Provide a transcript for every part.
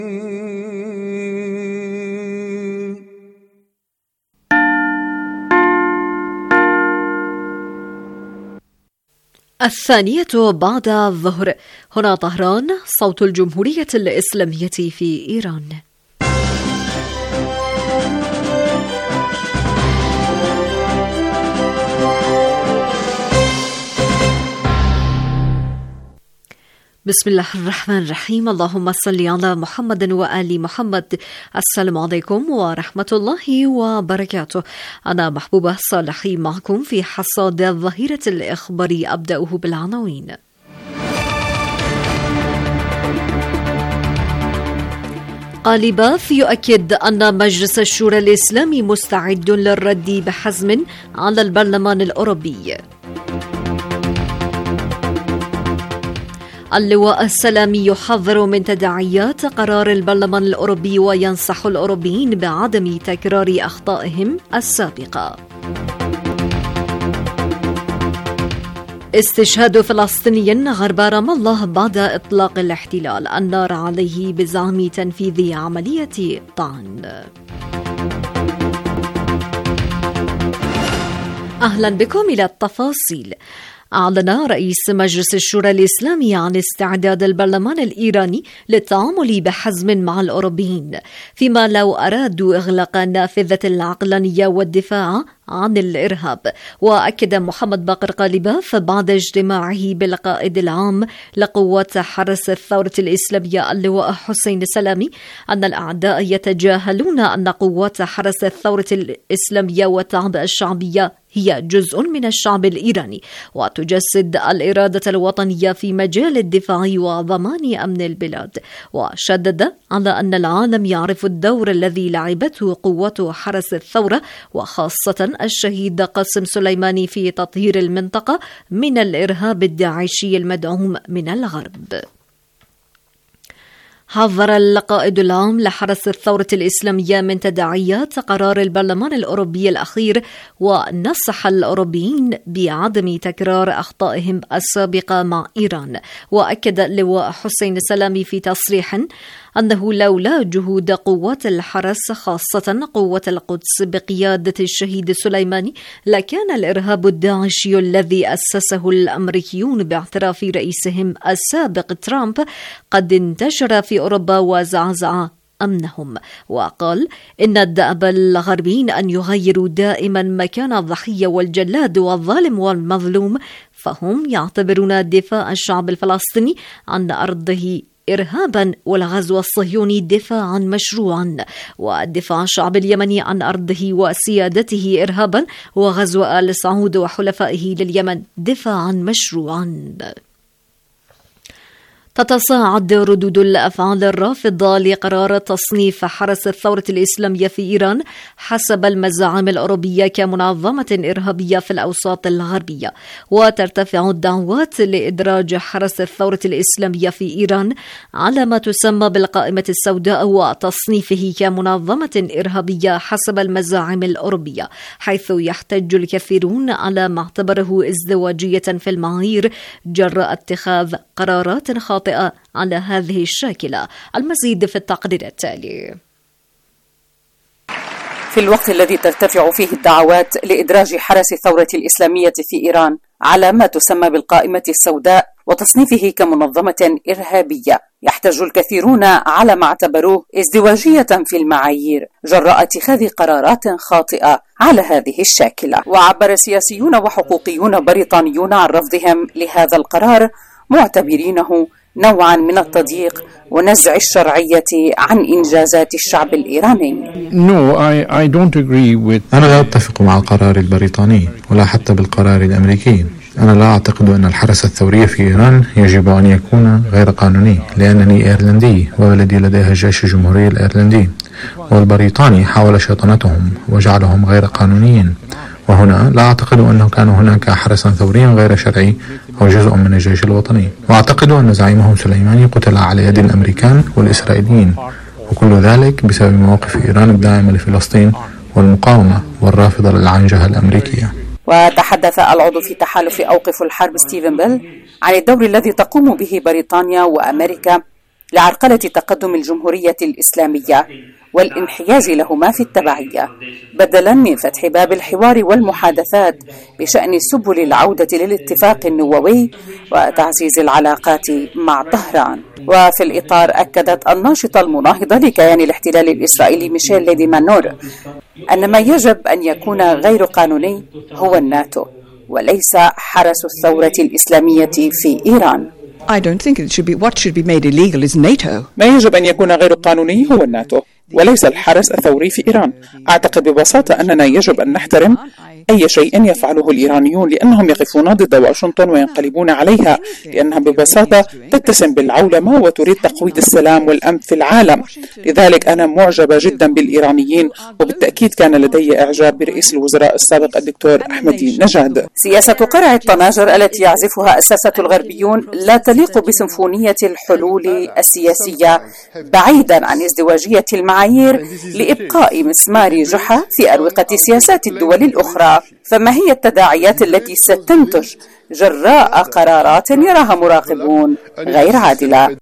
الثانية بعد الظهر. هنا طهران، صوت الجمهورية الإسلامية في إيران. بسم الله الرحمن الرحيم. اللهم صل على محمد وآل محمد. السلام عليكم ورحمة الله وبركاته. أنا محبوبة صالحي معكم في حصاد الظهيرة الإخباري. أبدأه بالعناوين. قاليباف يؤكد أن مجلس الشورى الإسلامي مستعد للرد بحزم على البرلمان الأوروبي. اللواء السلامي يحذر من تداعيات قرار البرلمان الأوروبي وينصح الأوروبيين بعدم تكرار أخطائهم السابقة. استشهاد فلسطيني غرب رام الله بعد إطلاق الاحتلال النار عليه بزعم تنفيذ عملية طعن. أهلا بكم إلى التفاصيل. أعلن رئيس مجلس الشورى الإسلامي عن استعداد البرلمان الإيراني للتعامل بحزم مع الأوروبيين، فيما لو أرادوا إغلاق نافذة العقلانية والدفاع عن الإرهاب. وأكد محمد باقر قاليباف بعد اجتماعه بالقائد العام لقوات حرس الثورة الإسلامية اللواء حسين سلامي أن الأعداء يتجاهلون أن قوات حرس الثورة الإسلامية والتعبئة الشعبية هي جزء من الشعب الإيراني وتجسد الإرادة الوطنية في مجال الدفاع وضمان أمن البلاد. وشدد على أن العالم يعرف الدور الذي لعبته قوات حرس الثورة وخاصة الشهيد قاسم سليماني في تطهير المنطقة من الإرهاب الداعشي المدعوم من الغرب. حذر القائد العام لحرس الثورة الإسلامية من تداعيات قرار البرلمان الأوروبي الأخير ونصح الأوروبيين بعدم تكرار أخطائهم السابقة مع إيران. وأكد اللواء حسين سلامي في تصريح أنه لولا جهود قوات الحرس خاصة قوة القدس بقيادة الشهيد سليماني لكان الإرهاب الداعشي الذي أسسه الأمريكيون باعتراف رئيسهم السابق ترامب قد انتشر في أوروبا وزعزع أمنهم. وقال إن الدأب الغربيين أن يغيروا دائما مكان الضحية والجلاد والظالم والمظلوم، فهم يعتبرون دفاع الشعب الفلسطيني عن أرضه إرهابا والغزو الصهيوني دفاعا مشروعا، ودفاع الشعب اليمني عن أرضه وسيادته إرهابا، وغزو آل سعود وحلفائه لليمن دفاعا مشروعا. تتصاعد ردود الأفعال الرافضة لقرار تصنيف حرس الثورة الإسلامية في إيران حسب المزاعم الأوروبية كمنظمة إرهابية في الأوساط الغربية، وترتفع الدعوات لإدراج حرس الثورة الإسلامية في إيران على ما تسمى بالقائمة السوداء وتصنيفه كمنظمة إرهابية حسب المزاعم الأوروبية، حيث يحتج الكثيرون على ما اعتبره ازدواجية في المعايير جراء اتخاذ قرارات خاطئة على هذه الشاكلة. المزيد في التقرير التالي. في الوقت الذي ترتفع فيه الدعوات لإدراج حرس الثورة الإسلامية في إيران على ما تسمى بالقائمة السوداء وتصنيفه كمنظمة إرهابية، يحتج الكثيرون على ما اعتبروه ازدواجية في المعايير جراء اتخاذ قرارات خاطئة على هذه الشاكلة. وعبر سياسيون وحقوقيون بريطانيون عن رفضهم لهذا القرار، معتبرينه نوعا من التضييق ونزع الشرعية عن إنجازات الشعب الإيراني. أنا لا أتفق مع القرار البريطاني ولا حتى بالقرار الأمريكي. أنا لا أعتقد أن الحرس الثوري في إيران يجب أن يكون غير قانوني، لأنني إيرلندي وولدي لديها الجيش الجمهوري الإيرلندي، والبريطاني حاول شيطنتهم وجعلهم غير قانونيين. وهنا لا أعتقد أنه كان هناك حرسا ثوريا غير شرعي أو جزء من الجيش الوطني، وأعتقد أن زعيمهم سليماني قتل على يد الأمريكان والإسرائيليين، وكل ذلك بسبب مواقف إيران الداعمة لفلسطين والمقاومة والرافضة للعنجهة الأمريكية. وتحدث العضو في تحالف أوقف الحرب ستيفن بيل عن الدور الذي تقوم به بريطانيا وأمريكا لعرقلة تقدم الجمهورية الإسلامية والانحياز لهما في التبعية، بدلا من فتح باب الحوار والمحادثات بشأن سبل العودة للاتفاق النووي وتعزيز العلاقات مع طهران. وفي الإطار أكدت الناشطة المناهضة لكيان الاحتلال الإسرائيلي ميشيل ليدي مانور أن ما يجب أن يكون غير قانوني هو الناتو وليس حرس الثورة الإسلامية في إيران. ما يجب أن يكون غير قانوني هو الناتو وليس الحرس الثوري في إيران. أعتقد ببساطة أننا يجب أن نحترم أي شيء يفعله الإيرانيون لأنهم يقفون ضد واشنطن وينقلبون عليها، لأنها ببساطة تتسم بالعولمة وتريد تقويض السلام والأمن في العالم. لذلك أنا معجبة جدا بالإيرانيين، وبالتأكيد كان لدي إعجاب برئيس الوزراء السابق الدكتور أحمد نجاد. سياسة قرع الطناجر التي يعزفها الساسة الغربيون لا تليق بسيمفونية الحلول السياسية، بعيدا عن ازدواجية المعايير لإبقاء مسمار جحا في أروقة سياسات الدول الأخرى. فما هي التداعيات التي ستنتج جراء قرارات يراها مراقبون غير عادلة؟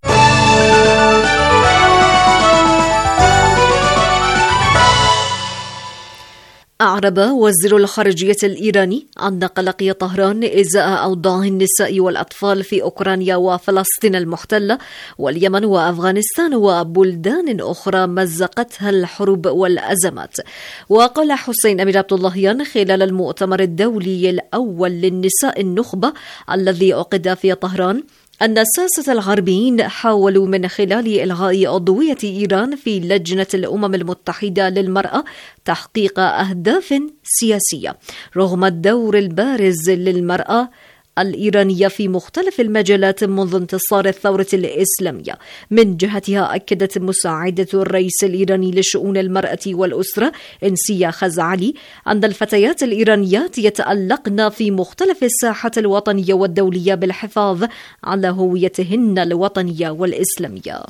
أعرب وزير الخارجية الإيراني عن قلق طهران إزاء أوضاع النساء والأطفال في أوكرانيا وفلسطين المحتلة واليمن وأفغانستان وبلدان أخرى مزقتها الحروب والأزمات. وقال حسين أمير عبد اللهيان خلال المؤتمر الدولي الأول للنساء النخبة الذي عقد في طهران أن الساسة الغربيين حاولوا من خلال إلغاء عضوية إيران في لجنة الأمم المتحدة للمرأة تحقيق أهداف سياسية رغم الدور البارز للمرأة الإيرانية في مختلف المجالات منذ انتصار الثورة الإسلامية. من جهتها أكدت مساعدة الرئيس الإيراني لشؤون المرأة والأسرة إنسية خزعلي أن الفتيات الإيرانيات يتألقن في مختلف الساحات الوطنية والدولية بالحفاظ على هويتهن الوطنية والإسلامية.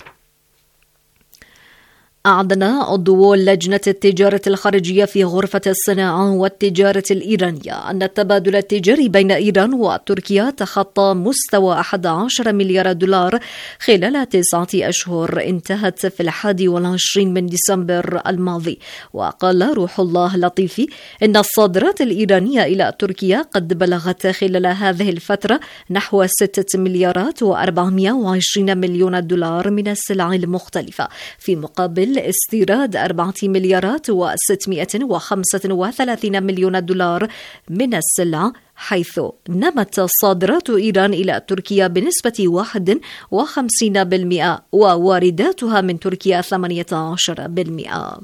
أعلن عضو لجنة التجارة الخارجية في غرفة الصناعة والتجارة الإيرانية أن التبادل التجاري بين إيران وتركيا تخطى مستوى 11 مليار دولار خلال 9 أشهر انتهت في 21 من ديسمبر الماضي. وقال روح الله لطيفي إن الصادرات الإيرانية إلى تركيا قد بلغت خلال هذه الفترة نحو 6 مليارات و420 مليون دولار من السلع المختلفة، في مقابل استيراد 4 مليارات و635 مليون دولار من السلع، حيث نمت صادرات إيران إلى تركيا بنسبة 51% ووارداتها من تركيا 18%.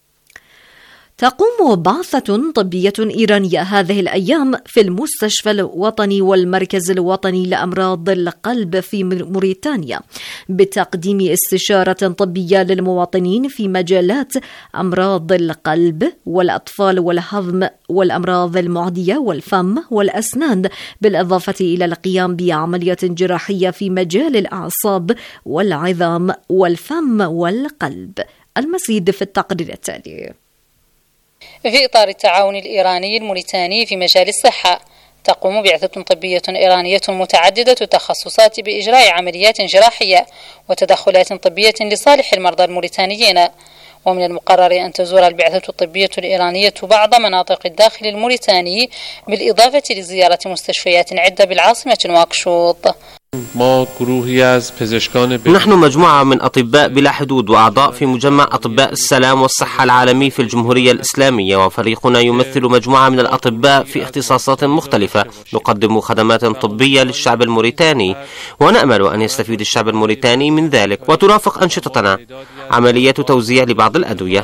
تقوم بعثة طبية إيرانية هذه الأيام في المستشفى الوطني والمركز الوطني لأمراض القلب في موريتانيا بتقديم استشارة طبية للمواطنين في مجالات أمراض القلب والأطفال والهضم والأمراض المعدية والفم والأسنان، بالإضافة إلى القيام بعمليات جراحية في مجال الأعصاب والعظام والفم والقلب. المزيد في التقرير التالي. في إطار التعاون الإيراني الموريتاني في مجال الصحة، تقوم بعثة طبية إيرانية متعددة التخصصات بإجراء عمليات جراحية وتدخلات طبية لصالح المرضى الموريتانيين. ومن المقرر أن تزور البعثة الطبية الإيرانية بعض مناطق الداخل الموريتاني بالإضافة لزيارة مستشفيات عدة بالعاصمة نواكشوط. نحن مجموعة من أطباء بلا حدود وأعضاء في مجمع أطباء السلام والصحة العالمي في الجمهورية الإسلامية، وفريقنا يمثل مجموعة من الأطباء في اختصاصات مختلفة نقدم خدمات طبية للشعب الموريتاني، ونأمل أن يستفيد الشعب الموريتاني من ذلك وترافق أنشطتنا عملية توزيع لبعض الأدوية.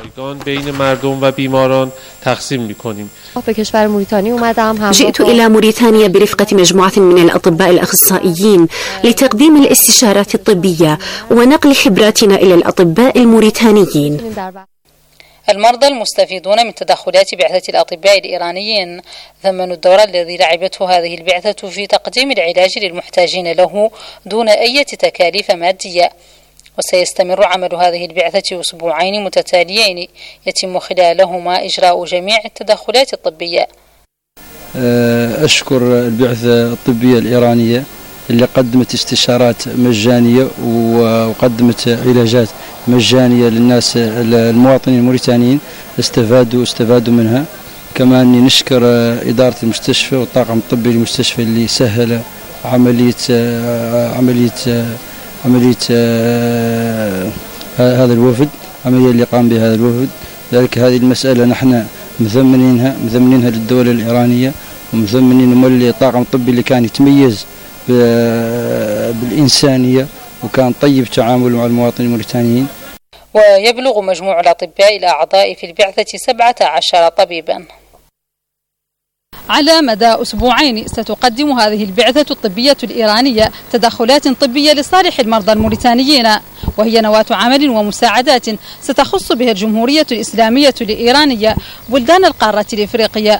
جئت إلى موريتانيا برفقة مجموعة من الأطباء الأخصائيين لتقديم الاستشارات الطبية ونقل خبراتنا إلى الأطباء الموريتانيين. المرضى المستفيدون من تدخلات بعثة الأطباء الإيرانيين ثمنوا الدور الذي لعبته هذه البعثة في تقديم العلاج للمحتاجين له دون أي تكاليف مادية. وسيستمر عمل هذه البعثة أسبوعين متتاليين يتم خلالهما إجراء جميع التدخلات الطبية. أشكر البعثة الطبية الإيرانية اللي قدمت استشارات مجانية وقدمت علاجات مجانية للناس المواطنين الموريتانيين استفادوا منها. كمان نشكر إدارة المستشفى والطاقم الطبي للمستشفى اللي سهل عملية هذا الوفد، عملية اللي قام بها هذا الوفد. ذلك هذه المسألة نحن مثمنينها للدولة الإيرانية، ومثمنين الطاقم الطبي اللي كان يتميز بالإنسانية وكان طيب تعامل مع المواطنين الموريتانيين. ويبلغ مجموع الأطباء الأعضاء في البعثة 17 طبيبا. على مدى أسبوعين ستقدم هذه البعثة الطبية الإيرانية تدخلات طبية لصالح المرضى الموريتانيين، وهي نواة عمل ومساعدات ستخص بها الجمهورية الإسلامية الإيرانية بلدان القارة الإفريقية.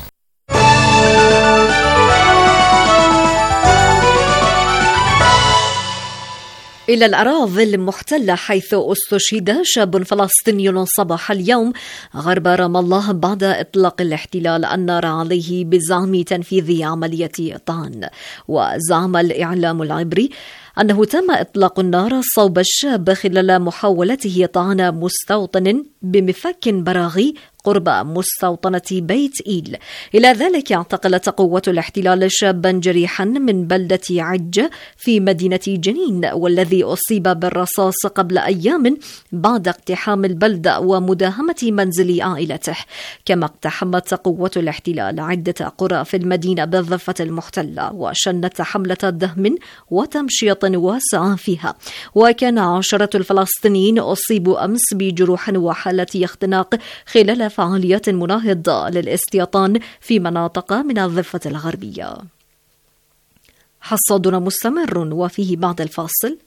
إلى الأراضي المحتلة، حيث استشهد شاب فلسطيني صباح اليوم غرب رام الله بعد إطلاق الاحتلال النار عليه بزعم تنفيذ عملية طعن. وزعم الإعلام العبري أنه تم إطلاق النار صوب الشاب خلال محاولته طعن مستوطن بمفك براغي قرب مستوطنة بيت إيل. إلى ذلك اعتقلت قوة الاحتلال شابا جريحا من بلدة عجة في مدينة جنين، والذي أصيب بالرصاص قبل أيام بعد اقتحام البلدة ومداهمة منزل عائلته. كما اقتحمت قوة الاحتلال عدة قرى في المدينة بالضفة المحتلة، وشنت حملة دهم وتمشيط واسعة فيها. وكان 10 الفلسطينيين أصيبوا أمس بجروح وحالة اختناق خلال فعاليات مناهضة للاستيطان في مناطق من الضفة الغربية. حصادنا مستمر وفيه بعد الفاصل.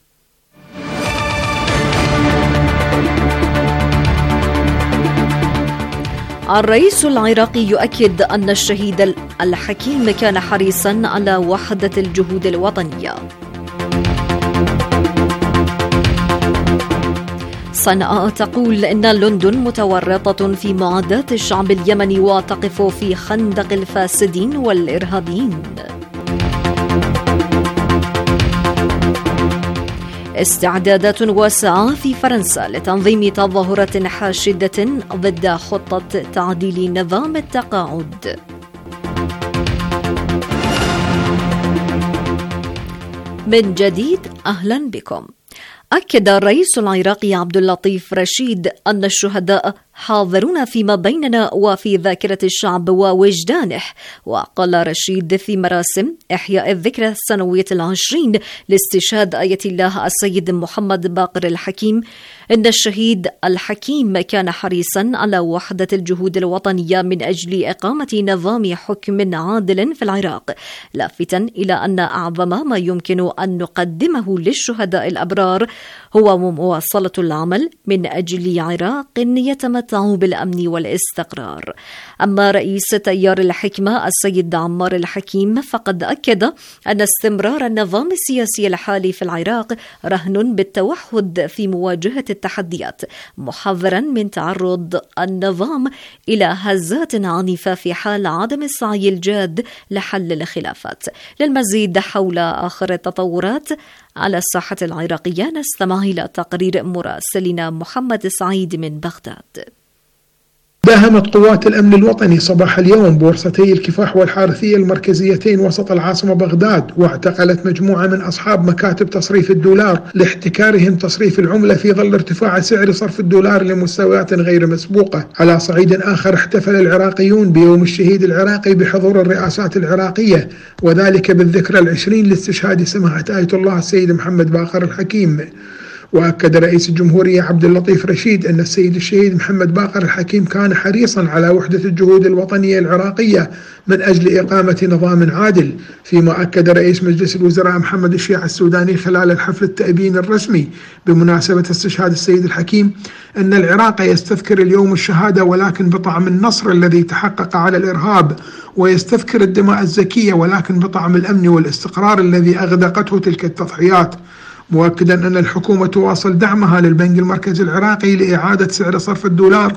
الرئيس العراقي يؤكد أن الشهيد الحكيم كان حريصا على وحدة الجهود الوطنية. صنعاء تقول إن لندن متورطة في معاداة الشعب اليمني وتقف في خندق الفاسدين والإرهابيين. استعدادات واسعة في فرنسا لتنظيم تظاهرة حاشدة ضد خطة تعديل نظام التقاعد. من جديد أهلا بكم. أكد الرئيس العراقي عبد اللطيف رشيد أن الشهداء حاضرون فيما بيننا وفي ذاكرة الشعب ووجدانه. وقال رشيد في مراسم إحياء الذكرى السنوية 20 لاستشهاد آية الله السيد محمد باقر الحكيم إن الشهيد الحكيم كان حريصا على وحدة الجهود الوطنية من أجل إقامة نظام حكم عادل في العراق، لافتا إلى أن أعظم ما يمكن أن نقدمه للشهداء الأبرار هو مواصلة العمل من أجل عراق يتمتع بالأمن والاستقرار. أما رئيس تيار الحكمة السيد عمار الحكيم فقد أكد أن استمرار النظام السياسي الحالي في العراق رهن بالتوحد في مواجهة التحديات، محذرا من تعرض النظام إلى هزات عنيفة في حال عدم السعي الجاد لحل الخلافات. للمزيد حول آخر التطورات على الساحة العراقية نستمع إلى تقرير مراسلنا محمد سعيد من بغداد. داهمت قوات الأمن الوطني صباح اليوم بورصتي الكفاح والحارثية المركزيتين وسط العاصمة بغداد، واعتقلت مجموعة من أصحاب مكاتب تصريف الدولار لاحتكارهم تصريف العملة في ظل ارتفاع سعر صرف الدولار لمستويات غير مسبوقة. على صعيد آخر احتفل العراقيون بيوم الشهيد العراقي بحضور الرئاسات العراقية، وذلك بالذكرى 20 لاستشهاد سماحة آية الله السيد محمد باقر الحكيم. وأكد رئيس الجمهورية عبد اللطيف رشيد أن السيد الشهيد محمد باقر الحكيم كان حريصا على وحدة الجهود الوطنية العراقية من أجل إقامة نظام عادل. فيما أكد رئيس مجلس الوزراء محمد الشيع السوداني خلال الحفل التأبين الرسمي بمناسبة استشهاد السيد الحكيم أن العراق يستذكر اليوم الشهادة ولكن بطعم النصر الذي تحقق على الإرهاب، ويستذكر الدماء الزكية ولكن بطعم الأمن والاستقرار الذي أغدقته تلك التضحيات، مؤكدا أن الحكومة تواصل دعمها للبنك المركزي العراقي لإعادة سعر صرف الدولار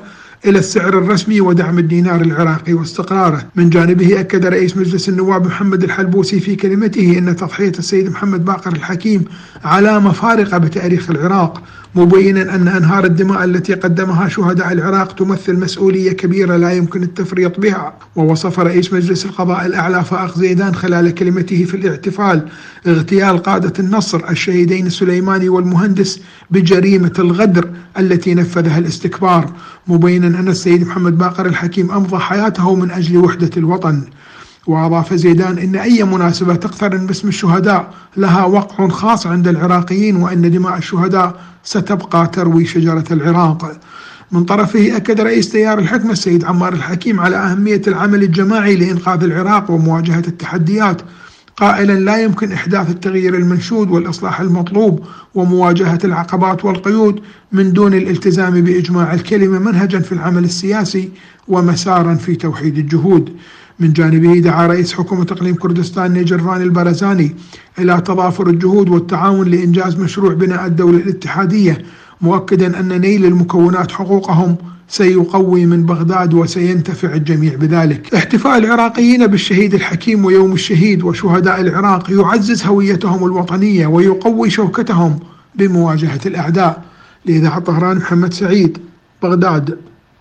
إلى السعر الرسمي ودعم الدينار العراقي واستقراره. من جانبه أكد رئيس مجلس النواب محمد الحلبوسي في كلمته أن تضحية السيد محمد باقر الحكيم علامة فارقة بتاريخ العراق، مبينا أن أنهار الدماء التي قدمها شهداء العراق تمثل مسؤولية كبيرة لا يمكن التفريط بها. ووصف رئيس مجلس القضاء الأعلى فائق زيدان خلال كلمته في الاحتفال اغتيال قادة النصر الشهيدين السليماني والمهندس بجريمة الغدر التي نفذها الاستكبار، مبينا أن السيد محمد باقر الحكيم أمضى حياته من أجل وحدة الوطن. وأضاف زيدان أن أي مناسبة تقترن باسم الشهداء لها وقع خاص عند العراقيين، وأن دماء الشهداء ستبقى تروي شجرة العراق. من طرفه أكد رئيس تيار الحكمة السيد عمار الحكيم على أهمية العمل الجماعي لإنقاذ العراق ومواجهة التحديات، قائلا لا يمكن إحداث التغيير المنشود والإصلاح المطلوب ومواجهة العقبات والقيود من دون الالتزام بإجماع الكلمة منهجا في العمل السياسي ومسارا في توحيد الجهود. من جانبه دعا رئيس حكومة إقليم كردستان نيجرفان البرزاني إلى تضافر الجهود والتعاون لإنجاز مشروع بناء الدولة الاتحادية، مؤكدا أن نيل المكونات حقوقهم سيقوي من بغداد وسينتفع الجميع بذلك. احتفاء العراقيين بالشهيد الحكيم ويوم الشهيد وشهداء العراق يعزز هويتهم الوطنية ويقوي شوكتهم بمواجهة الأعداء. لإذاعة طهران محمد سعيد، بغداد.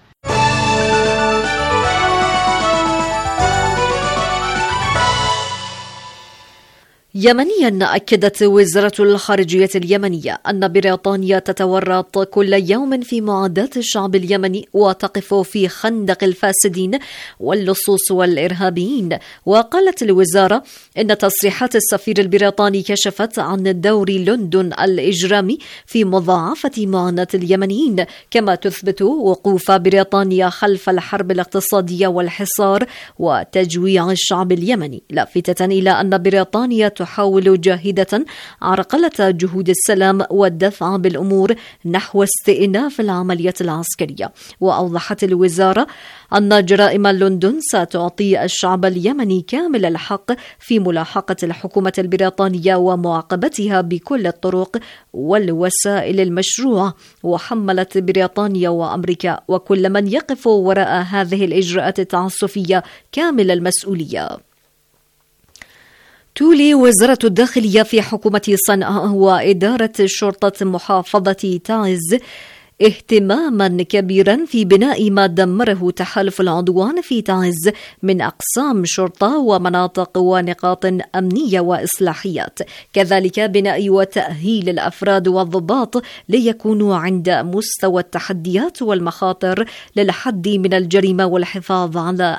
يمنيا أكدت وزارة الخارجية اليمنية أن بريطانيا تتورط كل يوم في معاداة الشعب اليمني وتقف في خندق الفاسدين واللصوص والإرهابيين. وقالت الوزارة إن تصريحات السفير البريطاني كشفت عن دور لندن الإجرامي في مضاعفة معاناة اليمنيين، كما تثبت وقوف بريطانيا خلف الحرب الاقتصادية والحصار وتجويع الشعب اليمني، لافتة إلى أن بريطانيا تحاول جاهدة عرقلة جهود السلام والدفع بالأمور نحو استئناف العملية العسكرية. وأوضحت الوزارة أن جرائم لندن ستعطي الشعب اليمني كامل الحق في ملاحقة الحكومة البريطانية ومعاقبتها بكل الطرق والوسائل المشروعة. وحملت بريطانيا وأمريكا وكل من يقف وراء هذه الإجراءات التعسفية كامل المسؤولية. تولي وزارة الداخلية في حكومة صنعاء وإدارة شرطة محافظة تعز اهتماما كبيرا في بناء ما دمره تحالف العدوان في تعز من أقسام شرطة ومناطق ونقاط أمنية وإصلاحيات، كذلك بناء وتأهيل الأفراد والضباط ليكونوا عند مستوى التحديات والمخاطر للحد من الجريمة والحفاظ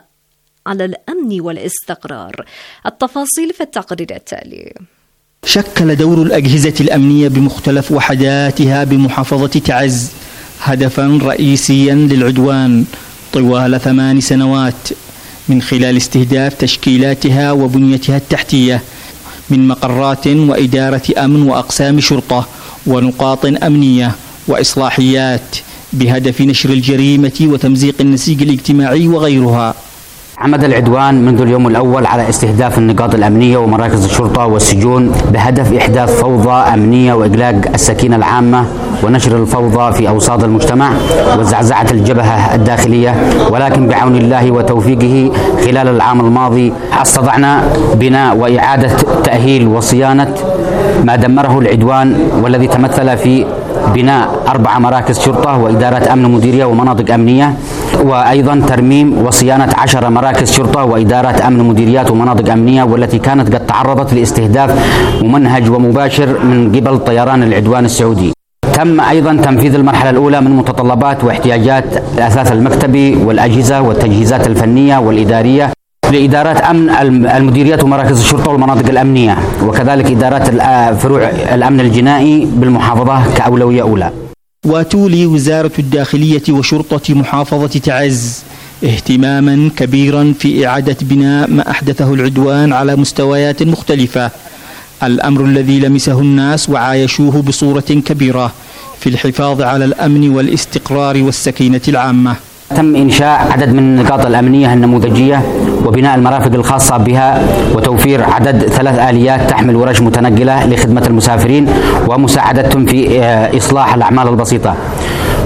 على الأمن والاستقرار. التفاصيل في التقرير التالي. شكل دور الأجهزة الأمنية بمختلف وحداتها بمحافظة تعز هدفا رئيسيا للعدوان طوال 8 سنوات، من خلال استهداف تشكيلاتها وبنيتها التحتية من مقرات وإدارة أمن وأقسام شرطة ونقاط أمنية وإصلاحيات بهدف نشر الجريمة وتمزيق النسيج الاجتماعي وغيرها. عمد العدوان منذ اليوم الأول على استهداف النقاط الأمنية ومراكز الشرطة والسجون بهدف إحداث فوضى أمنية وإقلاق السكينة العامة ونشر الفوضى في أوساط المجتمع وزعزعة الجبهة الداخلية. ولكن بعون الله وتوفيقه خلال العام الماضي استطعنا بناء وإعادة تأهيل وصيانة ما دمره العدوان، والذي تمثل في بناء 4 مراكز شرطة وإدارة أمن مديرية ومناطق أمنية، وأيضا ترميم وصيانة 10 مراكز شرطة وإدارة أمن مديريات ومناطق أمنية، والتي كانت قد تعرضت لاستهداف ممنهج ومباشر من قبل طيران العدوان السعودي. تم أيضا تنفيذ المرحلة الأولى من متطلبات واحتياجات الأثاث المكتبي والأجهزة والتجهيزات الفنية والإدارية لإدارات أمن المديريات ومراكز الشرطة والمناطق الأمنية، وكذلك إدارات فروع الأمن الجنائي بالمحافظة كأولوية أولى. وتولي وزارة الداخلية وشرطة محافظة تعز اهتماما كبيرا في إعادة بناء ما أحدثه العدوان على مستويات مختلفة، الأمر الذي لمسه الناس وعايشوه بصورة كبيرة في الحفاظ على الأمن والاستقرار والسكينة العامة. تم إنشاء عدد من النقاط الأمنية النموذجية وبناء المرافق الخاصة بها وتوفير عدد 3 آليات تحمل ورش متنقلة لخدمة المسافرين ومساعدتهم في إصلاح الأعمال البسيطة.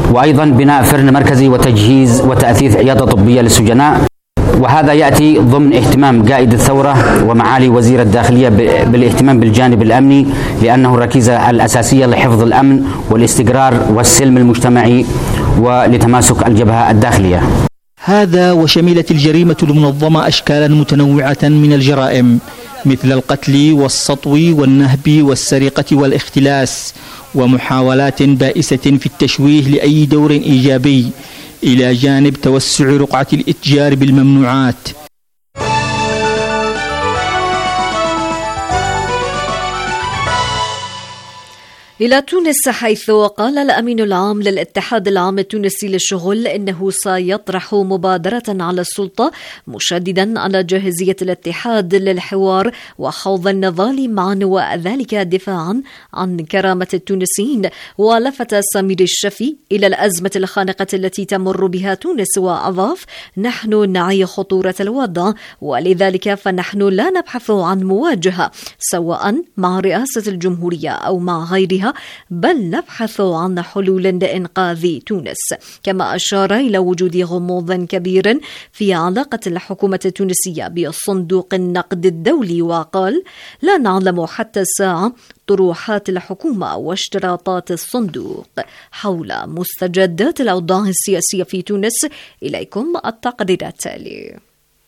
وأيضا بناء فرن مركزي وتجهيز وتأثيث عيادة طبية للسجناء. وهذا يأتي ضمن اهتمام قائد الثورة ومعالي وزير الداخلية بالاهتمام بالجانب الأمني، لأنه الركيزة الأساسية لحفظ الأمن والاستقرار والسلم المجتمعي ولتماسك الجبهة الداخلية. هذا وشملت الجريمة المنظمة أشكالا متنوعة من الجرائم مثل القتل والسطو والنهب والسرقة والاختلاس، ومحاولات بائسة في التشويه لأي دور إيجابي، إلى جانب توسع رقعة الإتجار بالممنوعات. إلى تونس، حيث قال الأمين العام للاتحاد العام التونسي للشغل إنه سيطرح مبادرة على السلطة، مشددا على جاهزية الاتحاد للحوار وخوض النضال معا، وذلك دفاعا عن كرامة التونسيين. ولفت سمير الشفي إلى الأزمة الخانقة التي تمر بها تونس، وأضاف: نحن نعي خطورة الوضع، ولذلك فنحن لا نبحث عن مواجهة سواء مع رئاسة الجمهورية أو مع غيرها، بل نبحث عن حلول لإنقاذ تونس. كما أشار إلى وجود غموض كبير في علاقة الحكومة التونسية بصندوق النقد الدولي، وقال: لا نعلم حتى الساعة طروحات الحكومة واشتراطات الصندوق حول مستجدات الأوضاع السياسية في تونس. إليكم التقرير التالي.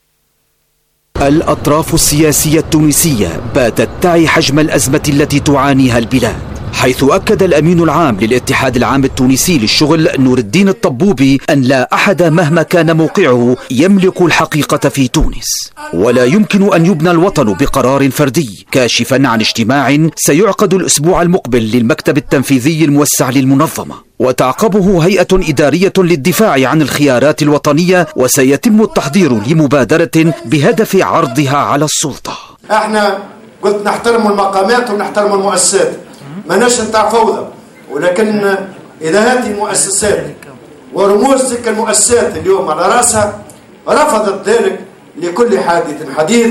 الأطراف السياسية التونسية باتت تعي حجم الأزمة التي تعانيها البلاد، حيث أكد الأمين العام للاتحاد العام التونسي للشغل نور الدين الطبوبي أن لا أحد مهما كان موقعه يملك الحقيقة في تونس، ولا يمكن أن يبنى الوطن بقرار فردي، كاشفا عن اجتماع سيعقد الأسبوع المقبل للمكتب التنفيذي الموسع للمنظمة، وتعقبه هيئة إدارية للدفاع عن الخيارات الوطنية، وسيتم التحضير لمبادرة بهدف عرضها على السلطة. احنا قلت نحترم المقامات ونحترم المؤسسات، ماناش نتاع فوضى، ولكن إذا هذه المؤسسات ورموز تلك المؤسسات اليوم على رأسها رفضت ذلك لكل حادث حديث،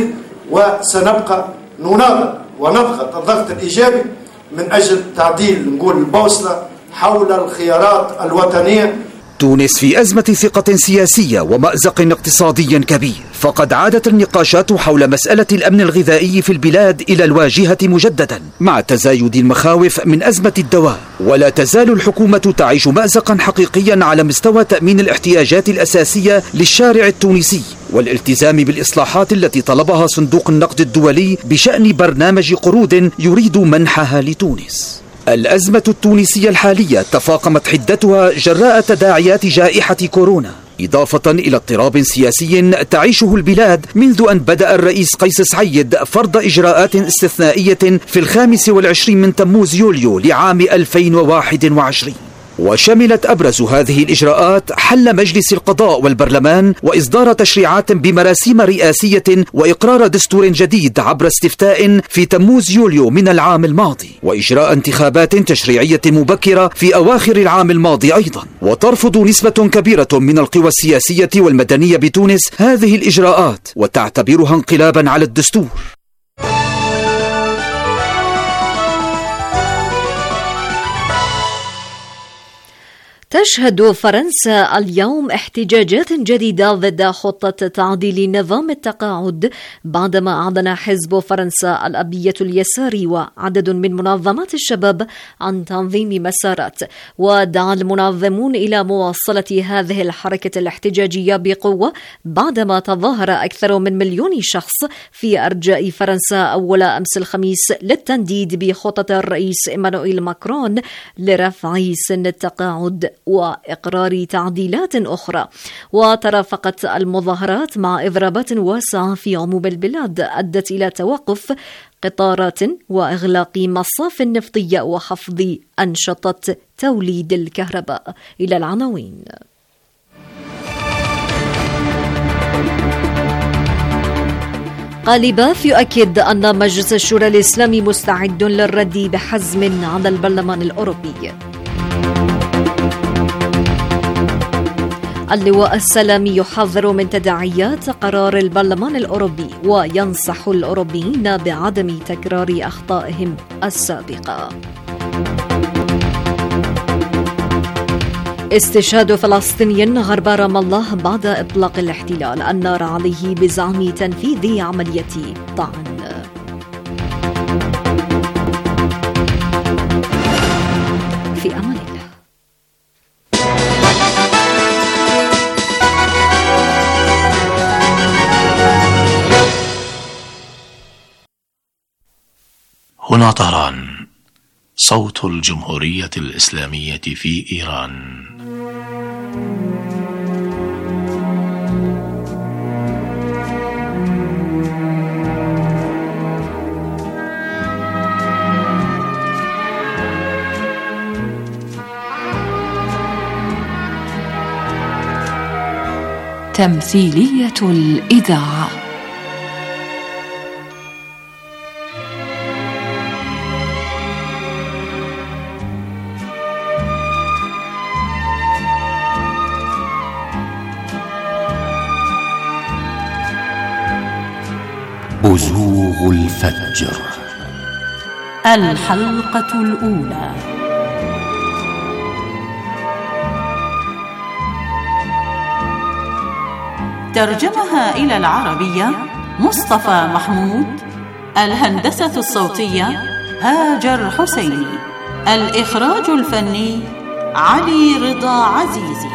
وسنبقى نناضل ونضغط الضغط الإيجابي من أجل تعديل نقول البوصلة حول الخيارات الوطنية. تونس في أزمة ثقة سياسية ومأزق اقتصادي كبير، فقد عادت النقاشات حول مسألة الأمن الغذائي في البلاد إلى الواجهة مجددا مع تزايد المخاوف من أزمة الدواء، ولا تزال الحكومة تعيش مأزقا حقيقيا على مستوى تأمين الاحتياجات الأساسية للشارع التونسي والالتزام بالإصلاحات التي طلبها صندوق النقد الدولي بشأن برنامج قروض يريد منحها لتونس. الأزمة التونسية الحالية تفاقمت حدتها جراء تداعيات جائحة كورونا، إضافة إلى اضطراب سياسي تعيشه البلاد منذ أن بدأ الرئيس قيس سعيد فرض إجراءات استثنائية في 25 من تموز يوليو لعام 2021. وشملت أبرز هذه الإجراءات حل مجلس القضاء والبرلمان وإصدار تشريعات بمراسيم رئاسية وإقرار دستور جديد عبر استفتاء في تموز يوليو من العام الماضي، وإجراء انتخابات تشريعية مبكرة في أواخر العام الماضي أيضا. وترفض نسبة كبيرة من القوى السياسية والمدنية بتونس هذه الإجراءات وتعتبرها انقلابا على الدستور. تشهد فرنسا اليوم احتجاجات جديدة ضد خطة تعديل نظام التقاعد، بعدما أعلن حزب فرنسا الأبية اليساري وعدد من منظمات الشباب عن تنظيم مسارات. ودعا المنظمون إلى مواصلة هذه الحركة الاحتجاجية بقوة بعدما تظاهر أكثر من 1,000,000 شخص في أرجاء فرنسا أول أمس الخميس للتنديد بخطة الرئيس إيمانويل ماكرون لرفع سن التقاعد وإقرار تعديلات أخرى. وترافقت المظاهرات مع إضرابات واسعة في عموم البلاد أدت إلى توقف قطارات وإغلاق مصاف نفطية وخفض أنشطة توليد الكهرباء. إلى العناوين. قالباف يؤكد أن مجلس الشورى الإسلامي مستعد للرد بحزم على البرلمان الأوروبي. اللواء السلامي يحذر من تداعيات قرار البرلمان الأوروبي وينصح الأوروبيين بعدم تكرار أخطائهم السابقة. استشهاد فلسطيني غرب رام الله بعد إطلاق الاحتلال النار عليه بزعم تنفيذ عملية طعن. في أمان الله. هنا طهران، صوت الجمهورية الإسلامية في إيران. تمثيلية الإذاعة. بزوغ الفجر، الحلقة الأولى. ترجمها إلى العربية مصطفى محمود. الهندسة الصوتية هاجر حسيني. الإخراج الفني علي رضا عزيزي.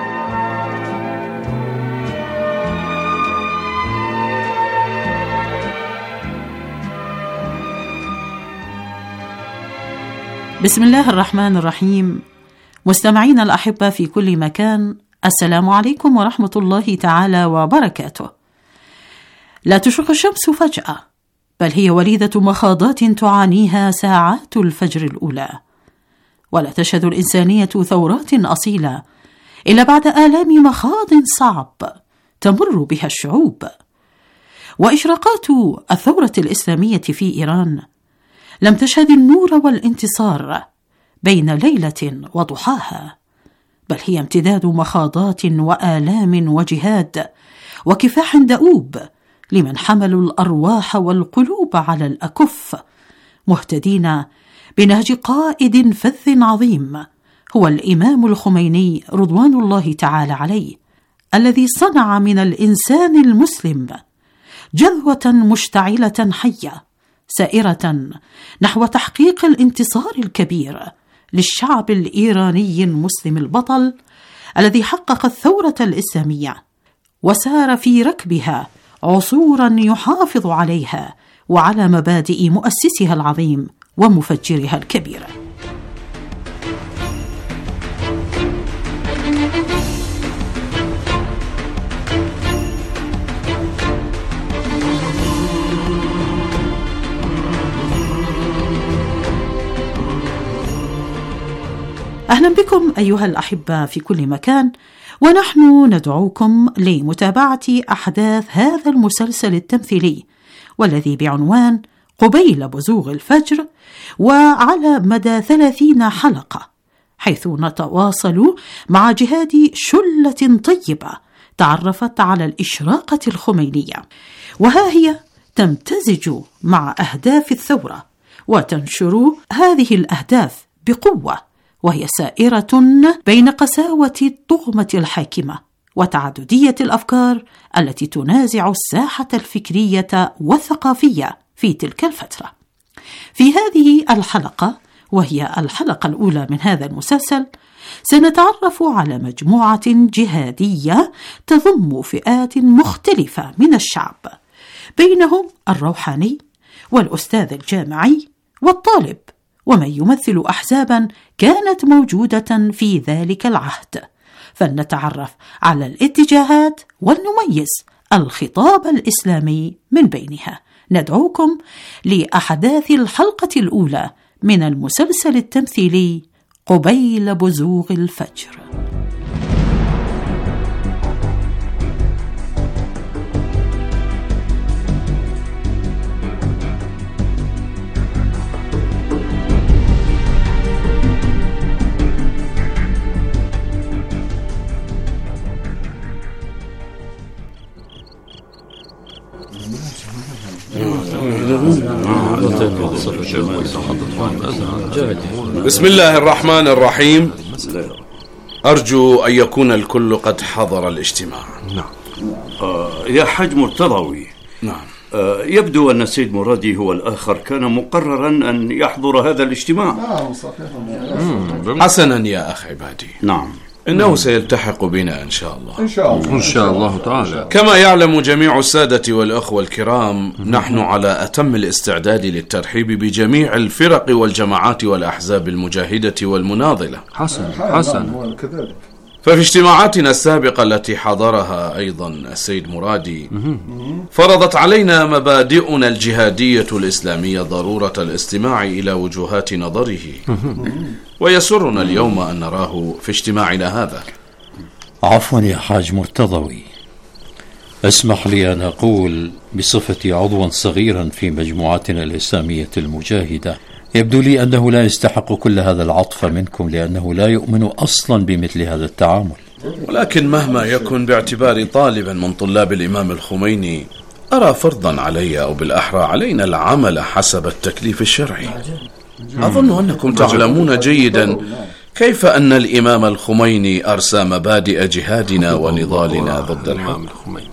بسم الله الرحمن الرحيم. مستمعينا الأحبة في كل مكان، السلام عليكم ورحمة الله تعالى وبركاته. لا تشرق الشمس فجأة، بل هي وليدة مخاضات تعانيها ساعات الفجر الأولى، ولا تشهد الإنسانية ثورات أصيلة إلا بعد آلام مخاض صعب تمر بها الشعوب. وإشراقات الثورة الإسلامية في إيران لم تشهد النور والانتصار بين ليلة وضحاها، بل هي امتداد مخاضات وآلام وجهاد وكفاح دؤوب لمن حملوا الأرواح والقلوب على الأكف، مهتدين بنهج قائد فذ عظيم هو الإمام الخميني رضوان الله تعالى عليه، الذي صنع من الإنسان المسلم جذوة مشتعلة حية سائرة نحو تحقيق الانتصار الكبير للشعب الإيراني المسلم البطل، الذي حقق الثورة الإسلامية وسار في ركبها عصورا يحافظ عليها وعلى مبادئ مؤسسها العظيم ومفجرها الكبير. أهلا بكم أيها الأحبة في كل مكان، ونحن ندعوكم لمتابعة أحداث هذا المسلسل التمثيلي والذي بعنوان قبيل بزوغ الفجر، وعلى مدى 30 حلقة، حيث نتواصل مع جهاد شلة طيبة تعرفت على الإشراقة الخمينية، وها هي تمتزج مع أهداف الثورة وتنشر هذه الأهداف بقوة، وهي سائرة بين قساوة الطغمة الحاكمة وتعددية الأفكار التي تنازع الساحة الفكرية والثقافية في تلك الفترة. في هذه الحلقة، وهي الحلقة الأولى من هذا المسلسل، سنتعرف على مجموعة جهادية تضم فئات مختلفة من الشعب، بينهم الروحاني والأستاذ الجامعي والطالب، ومن يمثل أحزابا كانت موجودة في ذلك العهد، فلنتعرف على الاتجاهات ونميز الخطاب الإسلامي من بينها. ندعوكم لأحداث الحلقة الأولى من المسلسل التمثيلي قبيل بزوغ الفجر. بسم الله الرحمن الرحيم. أرجو أن يكون الكل قد حضر الاجتماع. نعم. يا حاج مرتضوي. نعم. يبدو أن السيد مرادي هو الآخر كان مقررا أن يحضر هذا الاجتماع. حسنا يا أخ عبادي. نعم. إنه سيلتحق بنا إن شاء الله. إن شاء الله تعالى. كما يعلم جميع السادة والأخوة الكرام، نحن على أتم الاستعداد للترحيب بجميع الفرق والجماعات والأحزاب المجاهدة والمناضلة. حسنا. ففي اجتماعاتنا السابقة التي حضرها أيضا السيد مرادي، فرضت علينا مبادئنا الجهادية الإسلامية ضرورة الاستماع إلى وجهات نظره، ويسرنا اليوم أن نراه في اجتماعنا هذا. عفوا يا حاج مرتضوي، اسمح لي أن أقول بصفتي عضوا صغيرا في مجموعتنا الإسلامية المجاهدة، يبدو لي أنه لا يستحق كل هذا العطف منكم، لأنه لا يؤمن أصلا بمثل هذا التعامل. ولكن مهما يكن، باعتباري طالبا من طلاب الإمام الخميني، أرى فرضا علي أو بالأحرى علينا العمل حسب التكليف الشرعي. أظن أنكم تعلمون جيدا كيف أن الإمام الخميني أرسى مبادئ جهادنا ونضالنا ضد الحكم.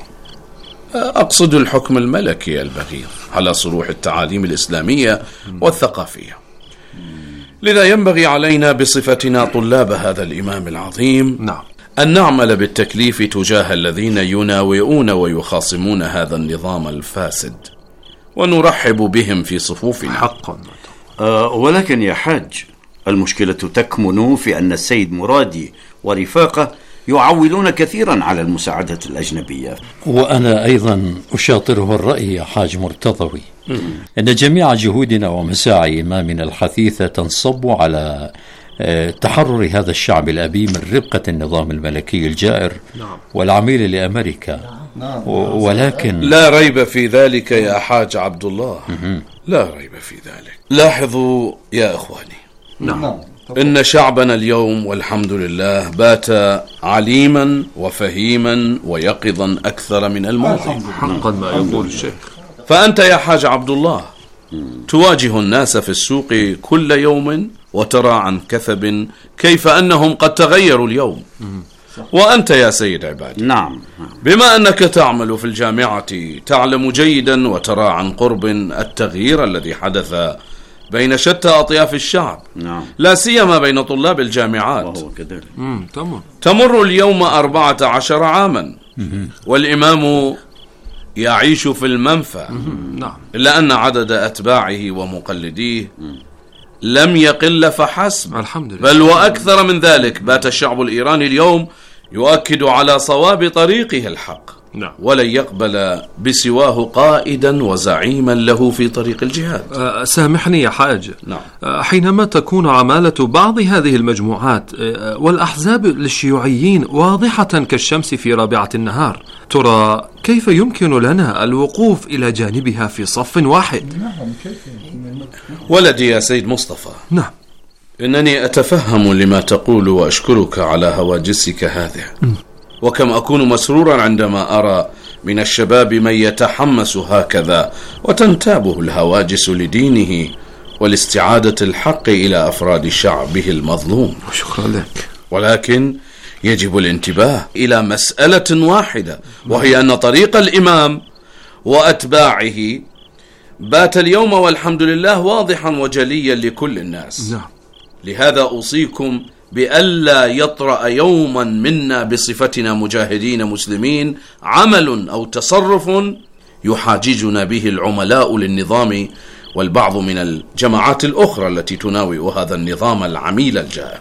أقصد الحكم الملكي البغيض على صروح التعاليم الإسلامية والثقافية. لذا ينبغي علينا بصفتنا طلاب هذا الإمام العظيم أن نعمل بالتكليف تجاه الذين يناوئون ويخاصمون هذا النظام الفاسد، ونرحب بهم في صفوفنا. حقا. ولكن يا حاج، المشكلة تكمن في أن السيد مرادي ورفاقه يعولون كثيرا على المساعدة الأجنبية. وأنا أيضا أشاطره الرأي يا حاج مرتضوي، أن جميع جهودنا ومساعي إمامنا الحثيثة تنصب على تحرر هذا الشعب الأبي من ربقة النظام الملكي الجائر والعميل لأمريكا. ولكن لا ريب في ذلك يا حاج عبد الله، لا ريب في ذلك. لاحظوا يا إخواني، إن شعبنا اليوم والحمد لله بات عليما وفهيما ويقظا أكثر من الماضي. حقا ما يقول الشيخ. فأنت يا حاج عبد الله تواجه الناس في السوق كل يوم وترى عن كثب كيف أنهم قد تغيروا اليوم. وأنت يا سيد عبادي، نعم، بما أنك تعمل في الجامعة تعلم جيدا وترى عن قرب التغيير الذي حدث بين شتى أطياف الشعب، لا سيما بين طلاب الجامعات. وهو كذلك. تمر اليوم 14 عاما والإمام يعيش في المنفى، إلا أن عدد أتباعه ومقلديه لم يقل فحسب، الحمد لله. بل وأكثر من ذلك. بات الشعب الإيراني اليوم يؤكد على صواب طريقه الحق، ولن يقبل بسواه قائدا وزعيما له في طريق الجهاد. سامحني يا حاج، حينما تكون عمالة بعض هذه المجموعات والأحزاب للشيوعيين واضحة كالشمس في رابعة النهار، ترى كيف يمكن لنا الوقوف إلى جانبها في صف واحد؟ ولدي يا سيد مصطفى، إنني أتفهم لما تقول وأشكرك على هواجسك هذه، وكم أكون مسرورا عندما أرى من الشباب من يتحمس هكذا وتنتابه الهواجس لدينه ولاستعادة الحق إلى أفراد شعبه المظلوم. شكرا لك. ولكن يجب الانتباه إلى مسألة واحدة، وهي أن طريق الإمام وأتباعه بات اليوم والحمد لله واضحا وجليا لكل الناس. لهذا أوصيكم بألا يطرأ يوما منا بصفتنا مجاهدين مسلمين عمل أو تصرف يحاججنا به العملاء للنظام والبعض من الجماعات الأخرى التي تناوئ هذا النظام العميل الجائر.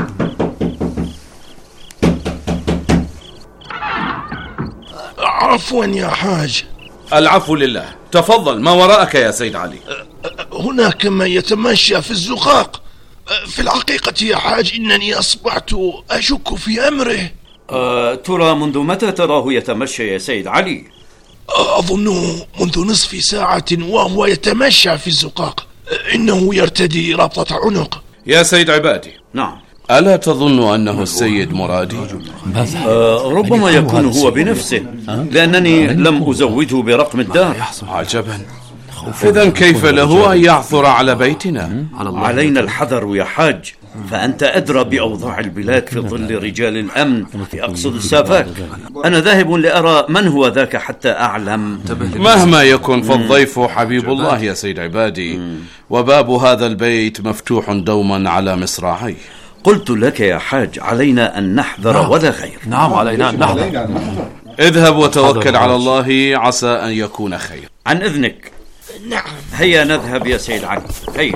عفوا يا حاج. العفو لله. تفضل، ما وراءك يا سيد علي؟ هناك من يتمشى في الزقاق. في الحقيقة يا حاج إنني أصبحت أشك في أمره. ترى منذ متى تراه يتمشى يا سيد علي؟ أظنه منذ نصف ساعة وهو يتمشى في الزقاق. إنه يرتدي ربطة عنق. يا سيد عبادي، نعم، ألا تظن أنه السيد مرادي؟ ربما يكون هو بنفسه، لأنني لم أزوده برقم الدار. عجبا. إذن كيف له أن يعثر على بيتنا؟ علينا الحذر يا حاج، فأنت أدرى بأوضاع البلاد في ظل رجال الأمن، أقصد السافاك. أنا ذاهب لأرى من هو ذاك حتى أعلم. مهما يكن فالضيف حبيب الله يا سيد عبادي، وباب هذا البيت مفتوح دوما على مصراعيه. قلت لك يا حاج علينا أن نحذر ولا غير. نعم علينا أن نحذر. اذهب وتوكل على الله، عسى أن يكون خير. عن إذنك. نعم. هيا نذهب يا سيد علي، هيا.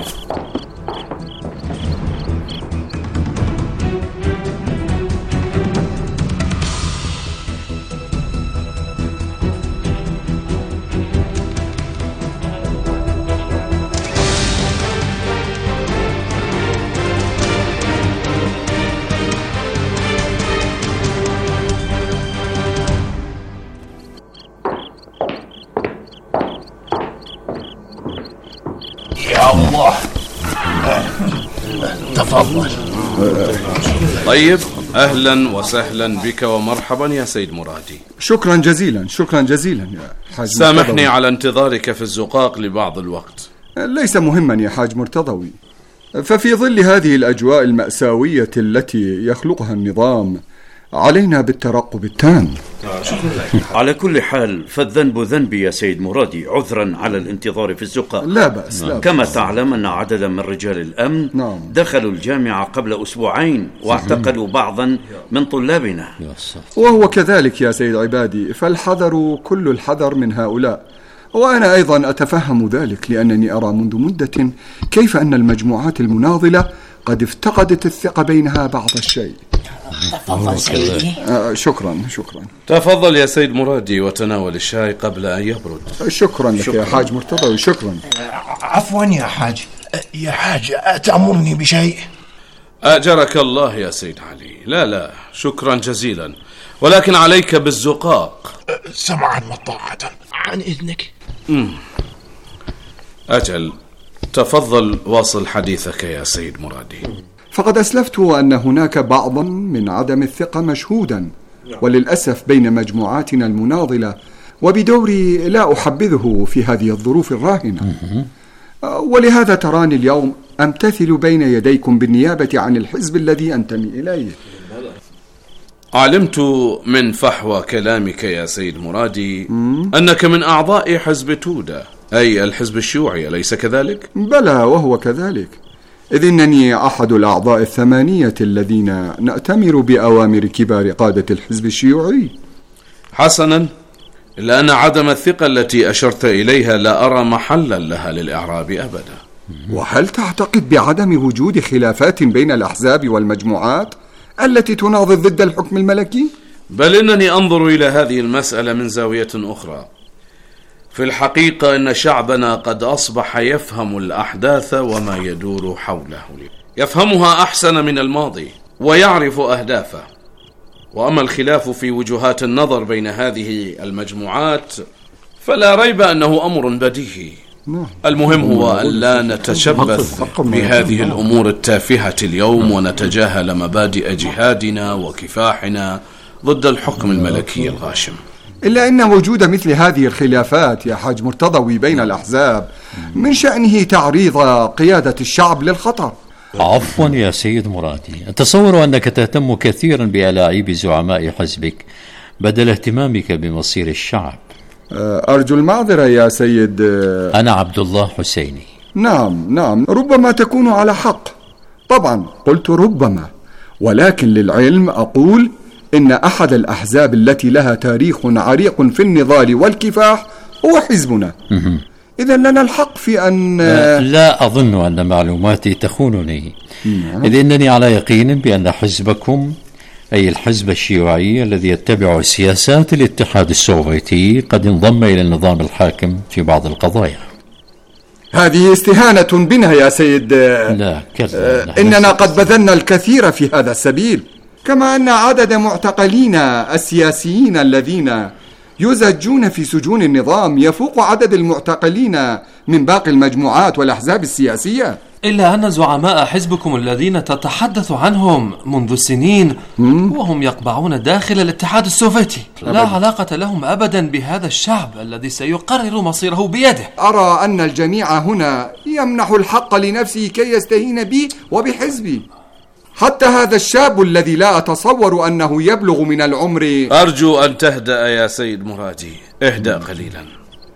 يا الله، تفضل. طيب، أهلا وسهلا بك ومرحبا يا سيد مرادي. شكرا جزيلا، شكرا جزيلا يا حاج. سامحني على انتظارك في الزقاق لبعض الوقت. ليس مهما يا حاج مرتضوي، ففي ظل هذه الأجواء المأساوية التي يخلقها النظام علينا بالترقب التام. على كل حال فالذنب ذنبي يا سيد مرادي، عذرا على الانتظار في الزقاق. لا بأس. كما تعلم أن عددا من رجال الأمن دخلوا الجامعة قبل أسبوعين واعتقلوا بعضا من طلابنا. وهو كذلك يا سيد عبادي، فالحذر كل الحذر من هؤلاء. وأنا أيضا أتفهم ذلك، لأنني أرى منذ مدة كيف أن المجموعات المناضلة قد افتقدت الثقة بينها بعض الشيء. تفضل سيدي. شكرا. تفضل يا سيد مرادي وتناول الشاي قبل أن يبرد. شكرا لك يا حاج مرتضوي. شكرا. عفوا يا حاج. يا حاج، أتأمرني بشيء؟ أجرك الله يا سيد علي. لا، شكرا جزيلا، ولكن عليك بالزقاق. سمعا وطاعة. عن إذنك. أجل، تفضل واصل حديثك يا سيد مرادي. فقد أسلفت أن هناك بعضا من عدم الثقة مشهودا وللأسف بين مجموعاتنا المناضلة، وبدوري لا أحبذه في هذه الظروف الراهنة. ولهذا تراني اليوم أمتثل بين يديكم بالنيابة عن الحزب الذي أنتمي إليه. علمت من فحوى كلامك يا سيد مرادي أنك من أعضاء حزب تودا، أي الحزب الشيوعي، أليس كذلك؟ بلى، وهو كذلك، إذ إنني أحد الأعضاء 8 الذين نأتمر بأوامر كبار قادة الحزب الشيوعي. حسنا، إلا أن عدم الثقة التي أشرت إليها لا أرى محلا لها للإعراب أبدا. وهل تعتقد بعدم وجود خلافات بين الأحزاب والمجموعات التي تناضل ضد الحكم الملكي؟ بل إنني أنظر إلى هذه المسألة من زاوية أخرى. في الحقيقة إن شعبنا قد أصبح يفهم الأحداث وما يدور حوله، يفهمها أحسن من الماضي ويعرف أهدافه. وأما الخلاف في وجهات النظر بين هذه المجموعات فلا ريب أنه أمر بديهي. المهم هو أن لا نتشبث بهذه الأمور التافهة اليوم ونتجاهل مبادئ جهادنا وكفاحنا ضد الحكم الملكي الغاشم. إلا أن وجود مثل هذه الخلافات يا حاج مرتضوي بين الأحزاب من شأنه تعريض قيادة الشعب للخطر. عفوا يا سيد مرادي، أتصور أنك تهتم كثيرا بألاعيب زعماء حزبك بدل اهتمامك بمصير الشعب. أرجو المعذرة يا سيد. أنا عبد الله حسيني. نعم، ربما تكون على حق. طبعا قلت ربما، ولكن للعلم أقول إن أحد الأحزاب التي لها تاريخ عريق في النضال والكفاح هو حزبنا. إذن لنا الحق في أن لا أظن أن معلوماتي تخونني، إذ إنني على يقين بأن حزبكم، أي الحزب الشيوعي الذي يتبع سياسات الاتحاد السوفيتي، قد انضم إلى النظام الحاكم في بعض القضايا. هذه استهانة بنا يا سيد. لا كلا، إننا قد بذلنا الكثير في هذا السبيل، كما أن عدد معتقلينا السياسيين الذين يزجون في سجون النظام يفوق عدد المعتقلين من باقي المجموعات والأحزاب السياسية. إلا أن زعماء حزبكم الذين تتحدث عنهم منذ سنين وهم يقبعون داخل الاتحاد السوفيتي لا علاقة لهم أبدا بهذا الشعب الذي سيقرر مصيره بيده. أرى أن الجميع هنا يمنح الحق لنفسه كي يستهين بي وبحزبي. حتى هذا الشاب الذي لا أتصور أنه يبلغ من العمر. أرجو أن تهدأ يا سيد مرادي، اهدأ قليلا.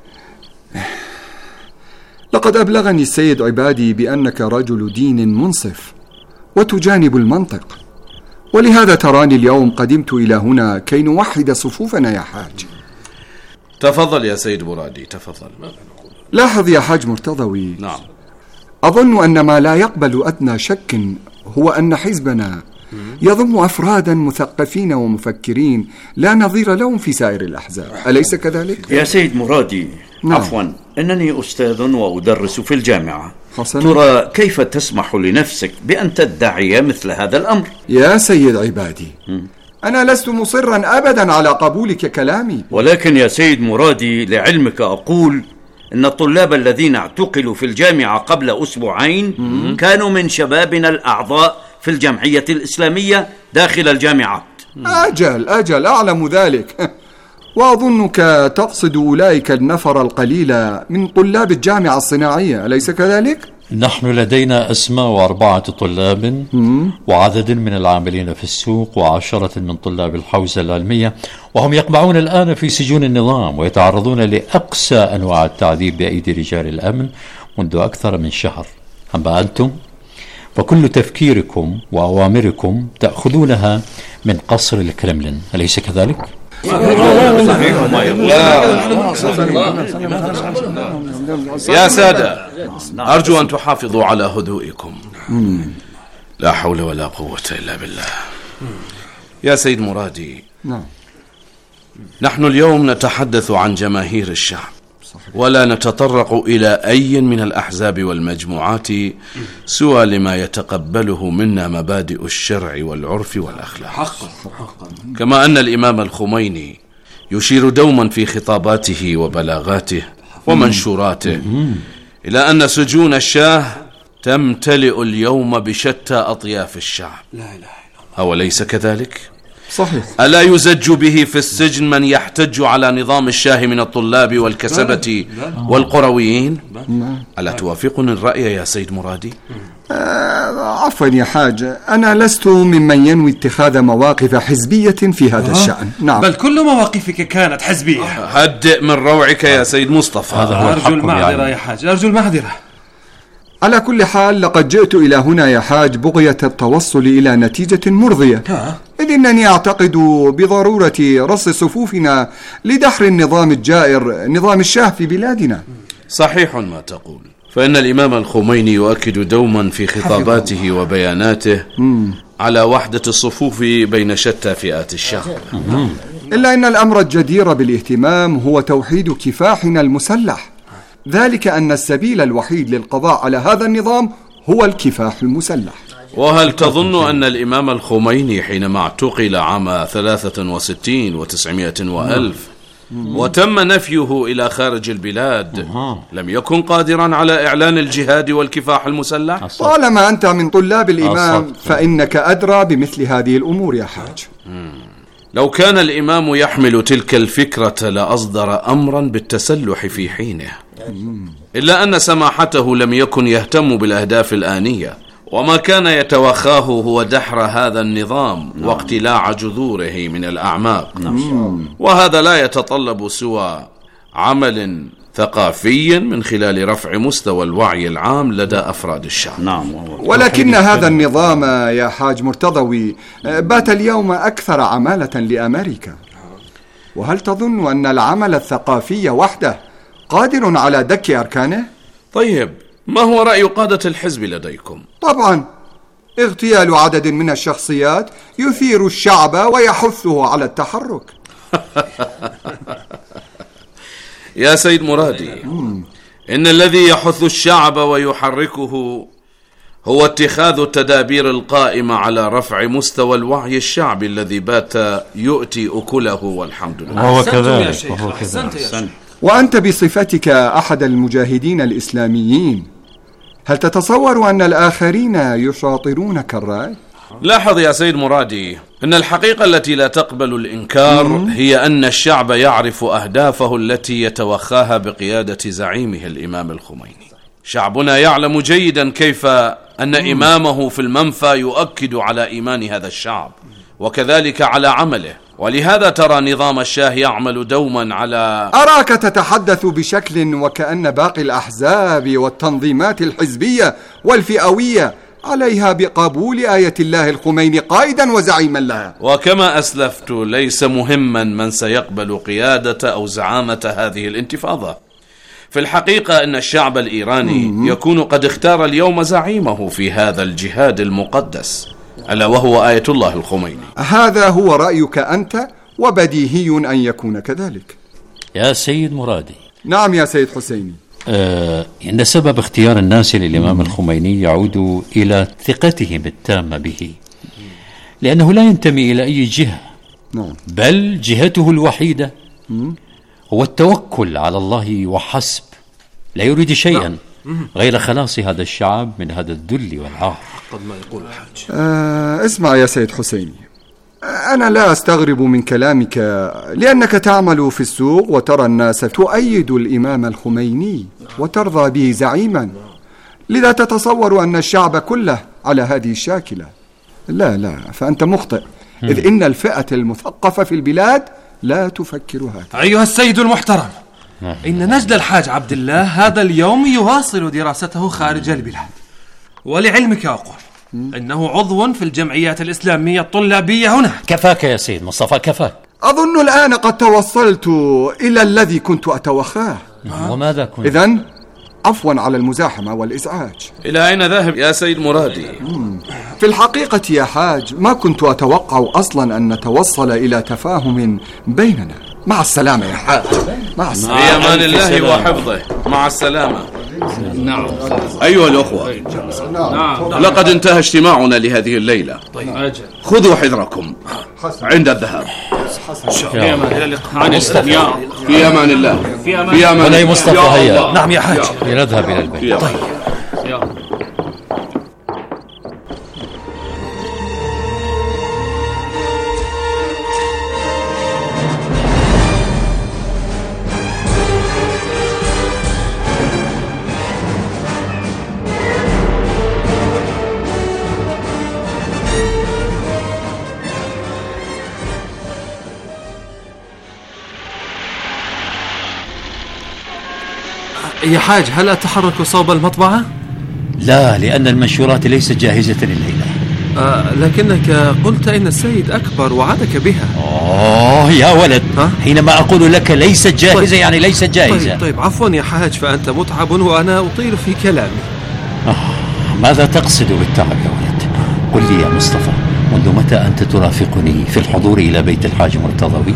لقد أبلغني السيد عبادي بأنك رجل دين منصف وتجانب المنطق، ولهذا تراني اليوم قدمت إلى هنا كي نوحد صفوفنا يا حاج. تفضل يا سيد مرادي، تفضل. لاحظ يا حاج مرتضوي. نعم. أظن أن ما لا يقبل أدنى شك هو أن حزبنا يضم أفرادا مثقفين ومفكرين لا نظير لهم في سائر الأحزاب، أليس كذلك؟ يا سيد مرادي، نعم. عفوا، إنني أستاذ وأدرس في الجامعة. حسنا. ترى كيف تسمح لنفسك بأن تدعي مثل هذا الأمر؟ يا سيد عبادي، أنا لست مصرا أبدا على قبولك كلامي. ولكن يا سيد مرادي، لعلمك أقول إن الطلاب الذين اعتقلوا في الجامعة قبل أسبوعين كانوا من شبابنا الأعضاء في الجمعية الإسلامية داخل الجامعات. أجل أعلم ذلك. وأظنك تقصد أولئك النفر القليل من طلاب الجامعة الصناعية، أليس كذلك؟ نحن لدينا أسماء 4 طلاب وعدد من العاملين في السوق و10 من طلاب الحوزة العلمية، وهم يقبعون الآن في سجون النظام ويتعرضون لأقسى أنواع التعذيب بأيدي رجال الأمن منذ أكثر من شهر. أما أنتم فكل تفكيركم وأوامركم تأخذونها من قصر الكرملين، أليس كذلك؟ يا سادة، أرجو أن تحافظوا على هدوئكم. لا حول ولا قوة إلا بالله. يا سيد مرادي، نحن اليوم نتحدث عن جماهير الشعب، ولا نتطرق إلى أي من الأحزاب والمجموعات سوى لما يتقبله منا مبادئ الشرع والعرف والأخلاق. كما أن الإمام الخميني يشير دوما في خطاباته وبلاغاته ومنشوراته إلى أن سجون الشاه تمتلئ اليوم بشتى أطياف الشعب. أوليس كذلك؟ صحيح. ألا يزج به في السجن من يحتج على نظام الشاه من الطلاب والكسبة والقرويين؟ ألا توافقني الرأي يا سيد مرادي؟ عفوا يا حاج، أنا لست ممن ينوي اتخاذ مواقف حزبية في هذا الشأن. نعم. بل كل مواقفك كانت حزبية. هدئ من روعك يا سيد مصطفى. أرجو المعذرة يا حاج، أرجو المعذرة. على كل حال، لقد جئت إلى هنا يا حاج بغية التوصل إلى نتيجة مرضية، إذ إنني أعتقد بضرورة رص صفوفنا لدحر النظام الجائر، نظام الشاه في بلادنا. صحيح ما تقول، فإن الإمام الخميني يؤكد دوما في خطاباته وبياناته على وحدة الصفوف بين شتى فئات الشعب. إلا أن الأمر الجدير بالاهتمام هو توحيد كفاحنا المسلح، ذلك أن السبيل الوحيد للقضاء على هذا النظام هو الكفاح المسلح. وهل تظن أن الإمام الخميني حينما اعتقل عام 63 و900 وألف وتم نفيه إلى خارج البلاد لم يكن قادرا على إعلان الجهاد والكفاح المسلح؟ طالما أنت من طلاب الإمام فإنك أدرى بمثل هذه الأمور يا حاج. لو كان الإمام يحمل تلك الفكرة لأصدر أمرا بالتسلح في حينه، إلا أن سماحته لم يكن يهتم بالأهداف الآنية، وما كان يتوخاه هو دحر هذا النظام واقتلاع جذوره من الأعماق. وهذا لا يتطلب سوى عمل ثقافي من خلال رفع مستوى الوعي العام لدى أفراد الشعب. ولكن هذا النظام يا حاج مرتضوي بات اليوم أكثر عمالة لأمريكا. وهل تظن أن العمل الثقافي وحده قادر على دك أركانه؟ طيب، ما هو رأي قادة الحزب لديكم؟ طبعا اغتيال عدد من الشخصيات يثير الشعب ويحثه على التحرك. يا سيد مرادي، إن الذي يحث الشعب ويحركه هو اتخاذ التدابير القائمة على رفع مستوى الوعي الشعبي الذي بات يؤتي أكله، والحمد لله. وهو كذلك. وأنت بصفتك أحد المجاهدين الإسلاميين، هل تتصور أن الآخرين يشاطرونك الرأي؟ لاحظ يا سيد مرادي، إن الحقيقة التي لا تقبل الإنكار هي أن الشعب يعرف أهدافه التي يتوخاها بقيادة زعيمه الإمام الخميني. شعبنا يعلم جيدا كيف أن إمامه في المنفى يؤكد على إيمان هذا الشعب وكذلك على عمله، ولهذا ترى نظام الشاه يعمل دوما على... أراك تتحدث بشكل وكأن باقي الأحزاب والتنظيمات الحزبية والفئوية عليها بقبول آية الله الخميني قائدا وزعيما لها. وكما أسلفت ليس مهما من سيقبل قيادة أو زعامة هذه الانتفاضة. في الحقيقة أن الشعب الإيراني يكون قد اختار اليوم زعيمه في هذا الجهاد المقدس، ألا وهو آية الله الخميني. هذا هو رأيك أنت، وبديهي أن يكون كذلك. يا سيد مرادي. نعم يا سيد حسيني. إن سبب اختيار الناس للإمام الخميني يعود إلى ثقتهم التامة به، لأنه لا ينتمي إلى أي جهة، بل جهته الوحيدة هو التوكل على الله وحسب، لا يريد شيئا غير خلاص هذا الشعب من هذا الذل والعار. قد ما يقول الحاج. اسمع يا سيد حسيني، أنا لا أستغرب من كلامك، لأنك تعمل في السوق وترى الناس تؤيد الإمام الخميني وترضى به زعيما، لذا تتصور أن الشعب كله على هذه الشاكلة. لا، فأنت مخطئ، إذ إن الفئة المثقفة في البلاد لا تفكر هكذا. أيها السيد المحترم، إن نجد الحاج عبد الله هذا اليوم يواصل دراسته خارج البلاد، ولعلمك أقول إنه عضو في الجمعيات الإسلامية الطلابية هنا. كفاك يا سيد مصطفى، كفاك. أظن الآن قد توصلت إلى الذي كنت أتوخاه. وماذا كنت؟ إذن عفوا على المزاحمة والإزعاج. إلى أين ذاهب يا سيد مرادي؟ في الحقيقة يا حاج ما كنت أتوقع أصلا أن نتوصل إلى تفاهم بيننا. مع السلامة يا حاج. مع السلامة. في أمان الله وحفظه. مع السلامة. نعم. أيها الأخوة، لقد انتهى اجتماعنا لهذه الليلة. خذوا حذركم عند الذهاب. في أمان الله. في أمان الله. في أمان الله. مصطفى هيا. نعم يا حاج. لنذهب إلى البيت. طيب. يا حاج، هل أتحرك صوب المطبعة؟ لا، لأن المنشورات ليست جاهزة الليلة. لكنك قلت إن السيد أكبر وعدك بها. يا ولد، حينما أقول لك ليست جاهزة يعني ليست جاهزة. طيب عفوا يا حاج، فأنت متعب وأنا أطيل في كلامي. ماذا تقصد بالتعب يا ولد؟ قل لي يا مصطفى، منذ متى أنت ترافقني في الحضور إلى بيت الحاج مرتضوي؟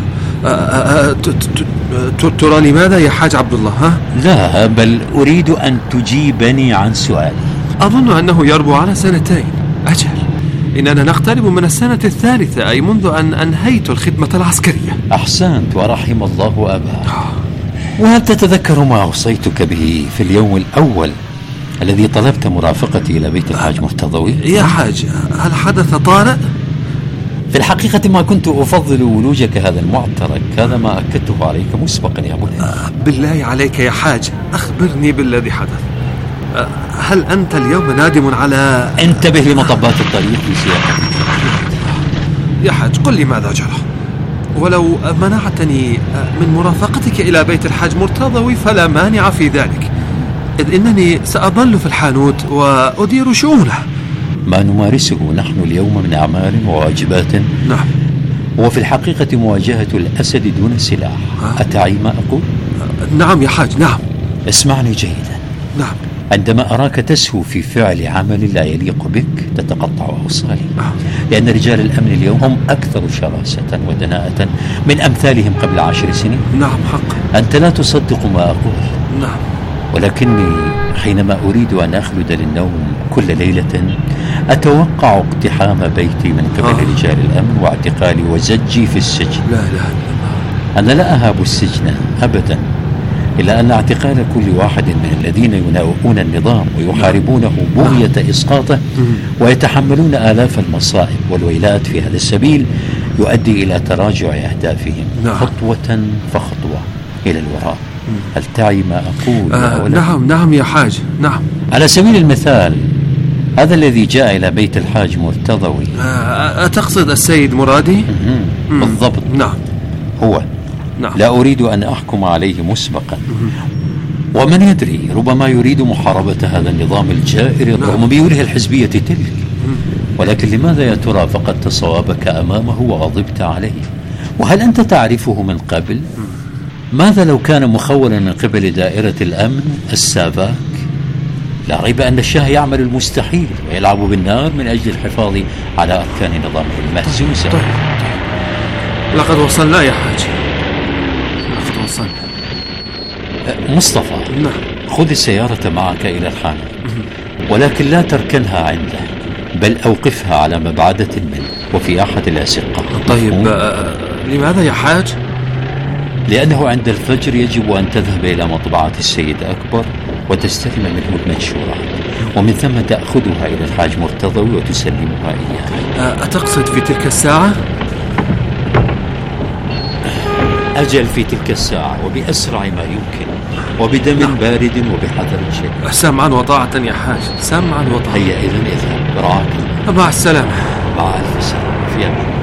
ترى لماذا يا حاج عبد الله؟ لا، بل أريد أن تجيبني عن سؤالي. أظن أنه يربو على 2 أجل، إننا نقترب من السنة 3 أي منذ أن أنهيت الخدمة العسكرية. أحسنت ورحم الله أباك. وهل تتذكر ما أوصيتك به في اليوم الأول الذي طلبت مرافقتي إلى بيت الحاج مرتضوي؟ يا حاج، هل حدث طارئ؟ في الحقيقة ما كنت أفضل ولوجك هذا المعترك، هذا ما أكدته عليك مسبقا يا بني. بالله عليك يا حاج، أخبرني بالذي حدث. هل أنت اليوم نادم على... انتبه لمطبات الطريق في سياقك. يا حاج، قل لي ماذا جرى، ولو منعتني من مرافقتك إلى بيت الحاج مرتضوي فلا مانع في ذلك، إذ إنني سأظل في الحانوت وأدير شؤونه. ما نمارسه نحن اليوم من أعمال وواجبات، نعم، وفي الحقيقة مواجهة الأسد دون سلاح. أتعي ما أقول؟ نعم يا حاج، نعم. اسمعني جيدا. نعم. عندما أراك تسهو في فعل عمل لا يليق بك تتقطع أوصالي، لأن رجال الأمن اليوم هم أكثر شراسة ودناءة من أمثالهم قبل 10 سنين. نعم حق. أنت لا تصدق ما أقول. نعم. ولكني حينما أريد أن أخلد للنوم كل ليلة أتوقع اقتحام بيتي من قبل رجال الأمن واعتقالي وزجي في السجن. لا إله إلا الله. أنا لا أهاب السجن أبدا، إلا أن اعتقال كل واحد من الذين يناوئون النظام ويحاربونه بغية إسقاطه ويتحملون آلاف المصائب والويلات في هذا السبيل يؤدي إلى تراجع أهدافهم خطوة فخطوة إلى الوراء. هل تعي ما أقول؟ نعم يا حاج، نعم. على سبيل المثال، هذا الذي جاء إلى بيت الحاج مرتضوي. أتقصد السيد مرادي؟ بالضبط. نعم هو. نعم. لا أريد أن أحكم عليه مسبقا، ومن يدري ربما يريد محاربة هذا النظام الجائر رغم ميوله الحزبية تلك. ولكن لماذا يا ترى فقدت صوابك أمامه وغضبت عليه؟ وهل أنت تعرفه من قبل؟ ماذا لو كان مخولا من قبل دائرة الأمن السافاك؟ لا ريب أن الشاه يعمل المستحيل ويلعب بالنار من أجل الحفاظ على أركان نظامه المهزوزة. طيب. لقد وصلنا يا حاج، لقد وصلنا. مصطفى، خذ السيارة معك إلى الخانة، ولكن لا تركنها عنده، بل أوقفها على مبعدة منه وفي أحد الأزقة. طيب لماذا يا حاج؟ لأنه عند الفجر يجب أن تذهب إلى مطبعة السيد أكبر وتستلم منه المنشورات، ومن ثم تأخذها إلى الحاج مرتضوي وتسلمها إياه. أتقصد في تلك الساعة؟ أجل في تلك الساعة وبأسرع ما يمكن وبدم بارد وبحذر شديد. سمعا وطاعة يا حاج، سمعا وطاعة. هيا إذن اذهب برعاك. مع السلامة. مع ألف سلامة. في أمان.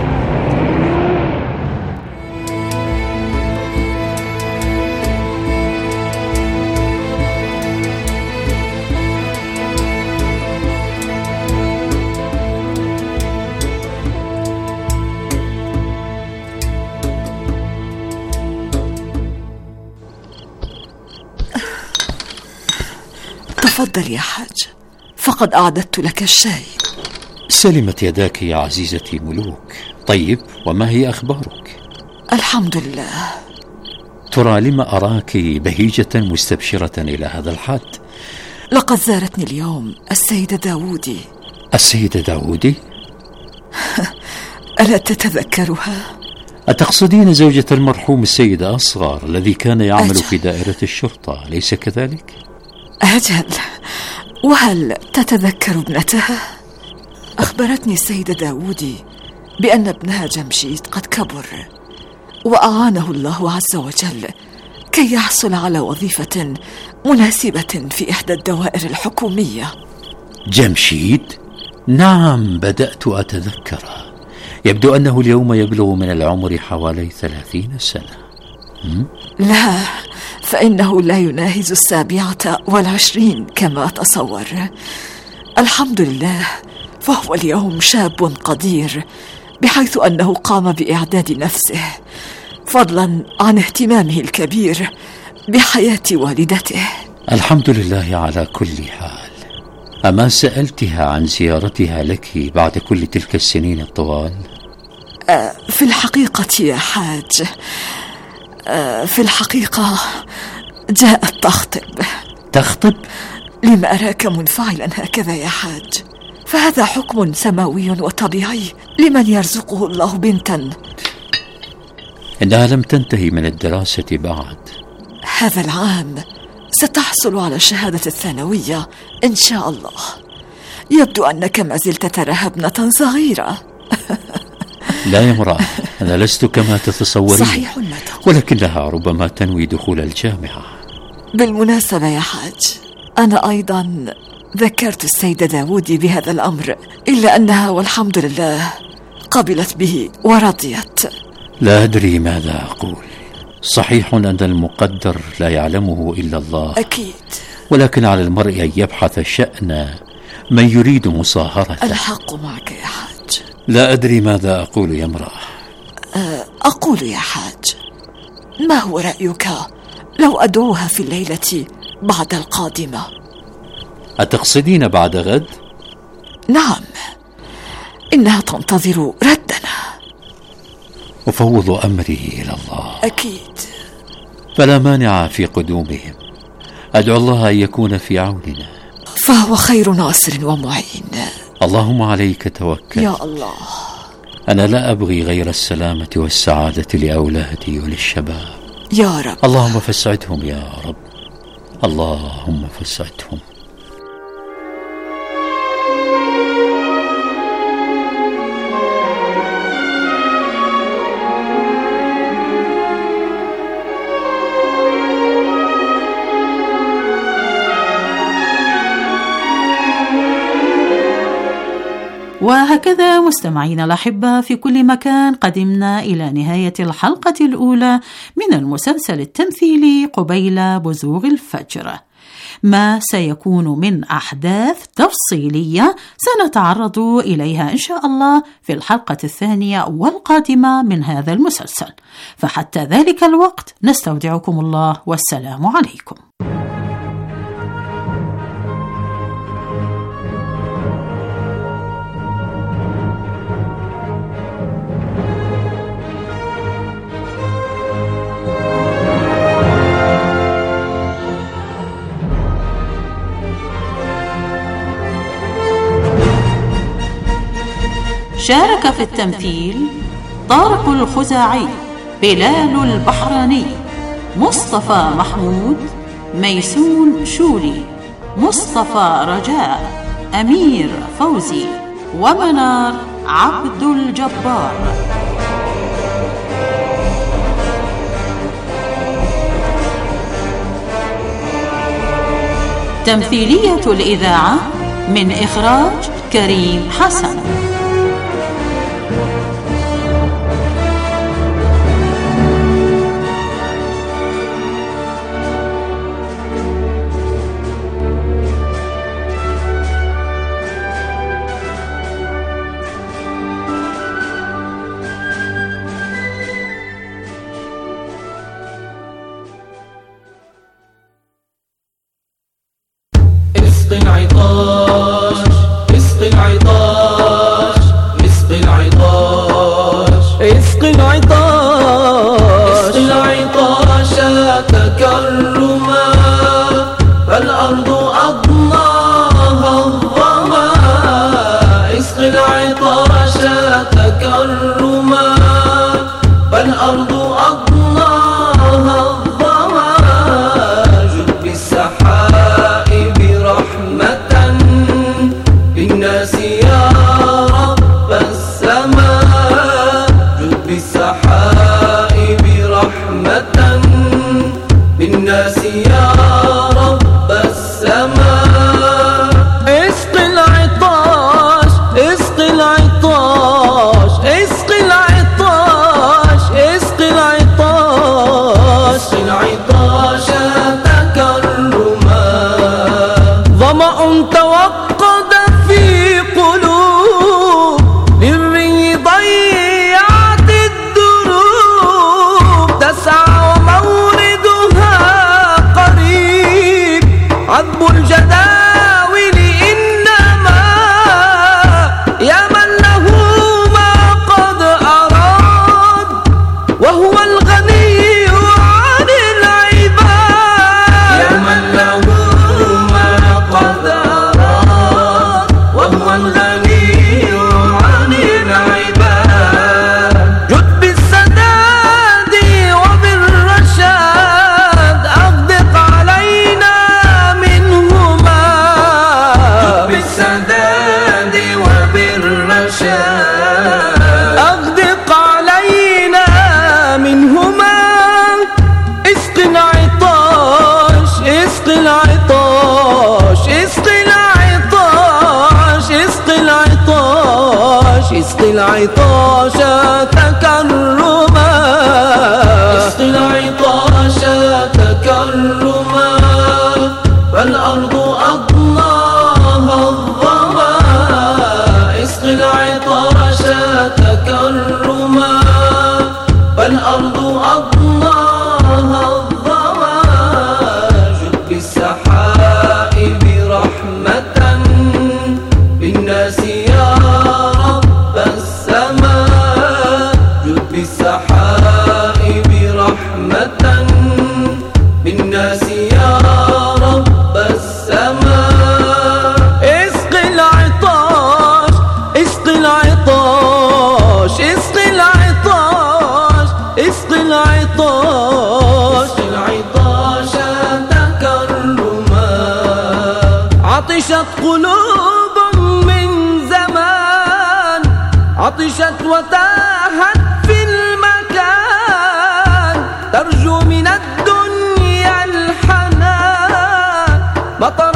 تفضل يا حاج، فقد أعددت لك الشاي. سلمت يداك يا عزيزتي ملوك. طيب، وما هي أخبارك؟ الحمد لله. ترى لما أراك بهيجة مستبشرة إلى هذا الحد؟ لقد زارتني اليوم السيدة داوودي. السيدة داوودي؟ ألا تتذكرها؟ أتقصدين زوجة المرحوم السيد أصغر الذي كان يعمل في دائرة الشرطة، ليس كذلك؟ أجل، وهل تتذكر ابنتها؟ أخبرتني السيدة داوودي بأن ابنها جمشيد قد كبر وأعانه الله عز وجل كي يحصل على وظيفة مناسبة في إحدى الدوائر الحكومية. جمشيد؟ نعم، بدأت أتذكره. يبدو أنه اليوم يبلغ من العمر حوالي 30 سنة. لا، فإنه لا يناهز 27 كما أتصور. الحمد لله، فهو اليوم شاب قدير، بحيث أنه قام بإعداد نفسه، فضلا عن اهتمامه الكبير بحياة والدته. الحمد لله على كل حال. أما سألتها عن زيارتها لك بعد كل تلك السنين الطوال؟ في الحقيقة يا حاج، في الحقيقة جاءت تخطب. تخطب؟ لما أراك منفعلا هكذا يا حاج، فهذا حكم سماوي وطبيعي لمن يرزقه الله بنتا. إنها لم تنتهي من الدراسة بعد. هذا العام ستحصل على الشهادة الثانوية إن شاء الله. يبدو أنك ما زلت تراها ابنة صغيرة. لا يا امرأة، أنا لست كما تتصورين. صحيح ما تقول، ولكنها ربما تنوي دخول الجامعة. بالمناسبة يا حاج، أنا أيضا ذكرت السيدة داوودي بهذا الأمر، إلا أنها والحمد لله قبلت به ورضيت. لا أدري ماذا أقول. صحيح أن المقدر لا يعلمه إلا الله، أكيد، ولكن على المرء أن يبحث شأن من يريد مصاهرته. الحق معك يا حاج. لا أدري ماذا أقول يا امرأة. أقول يا حاج، ما هو رأيك لو أدعوها في الليلة بعد القادمة؟ أتقصدين بعد غد؟ نعم، إنها تنتظر ردنا. أفوض أمري إلى الله. أكيد. فلا مانع في قدومهم. أدعو الله أن يكون في عوننا، فهو خير ناصر ومعين. اللهم عليك توكل يا الله. أنا لا أبغي غير السلامة والسعادة لأولادي وللشباب يا رب. اللهم فسعدهم يا رب، اللهم فسعدهم. وهكذا مستمعينا الأحبة في كل مكان قدمنا إلى نهاية الحلقة الأولى من المسلسل التمثيلي قبيل بزوغ الفجر. ما سيكون من أحداث تفصيلية سنتعرض إليها إن شاء الله في الحلقة الثانية والقادمة من هذا المسلسل، فحتى ذلك الوقت نستودعكم الله والسلام عليكم. شارك في التمثيل طارق الخزاعي، بلال البحراني، مصطفى محمود، ميسون شوري، مصطفى رجاء، أمير فوزي، ومنار عبد الجبار. تمثيلية الإذاعة من إخراج كريم حسن. اسقي العطاش تكرما، اسقي العطاش تكرما، فالأرض أضناها الظما، اسقي العطاش تكرما، فالأرض أضناها الظما، جد بالسحائب رحمة بالناس يا رب السماء، جد بالسحائب رحمة بالناس يا رب السماء، اسقي العطاش اسقي العطاش اسقي العطاش اسقي العطاش، اسقي العطاش تكرما، عطشت قلوب من زمان، عطشت وتاهت في المكان، ترجو من الدنيا الحنان، مطر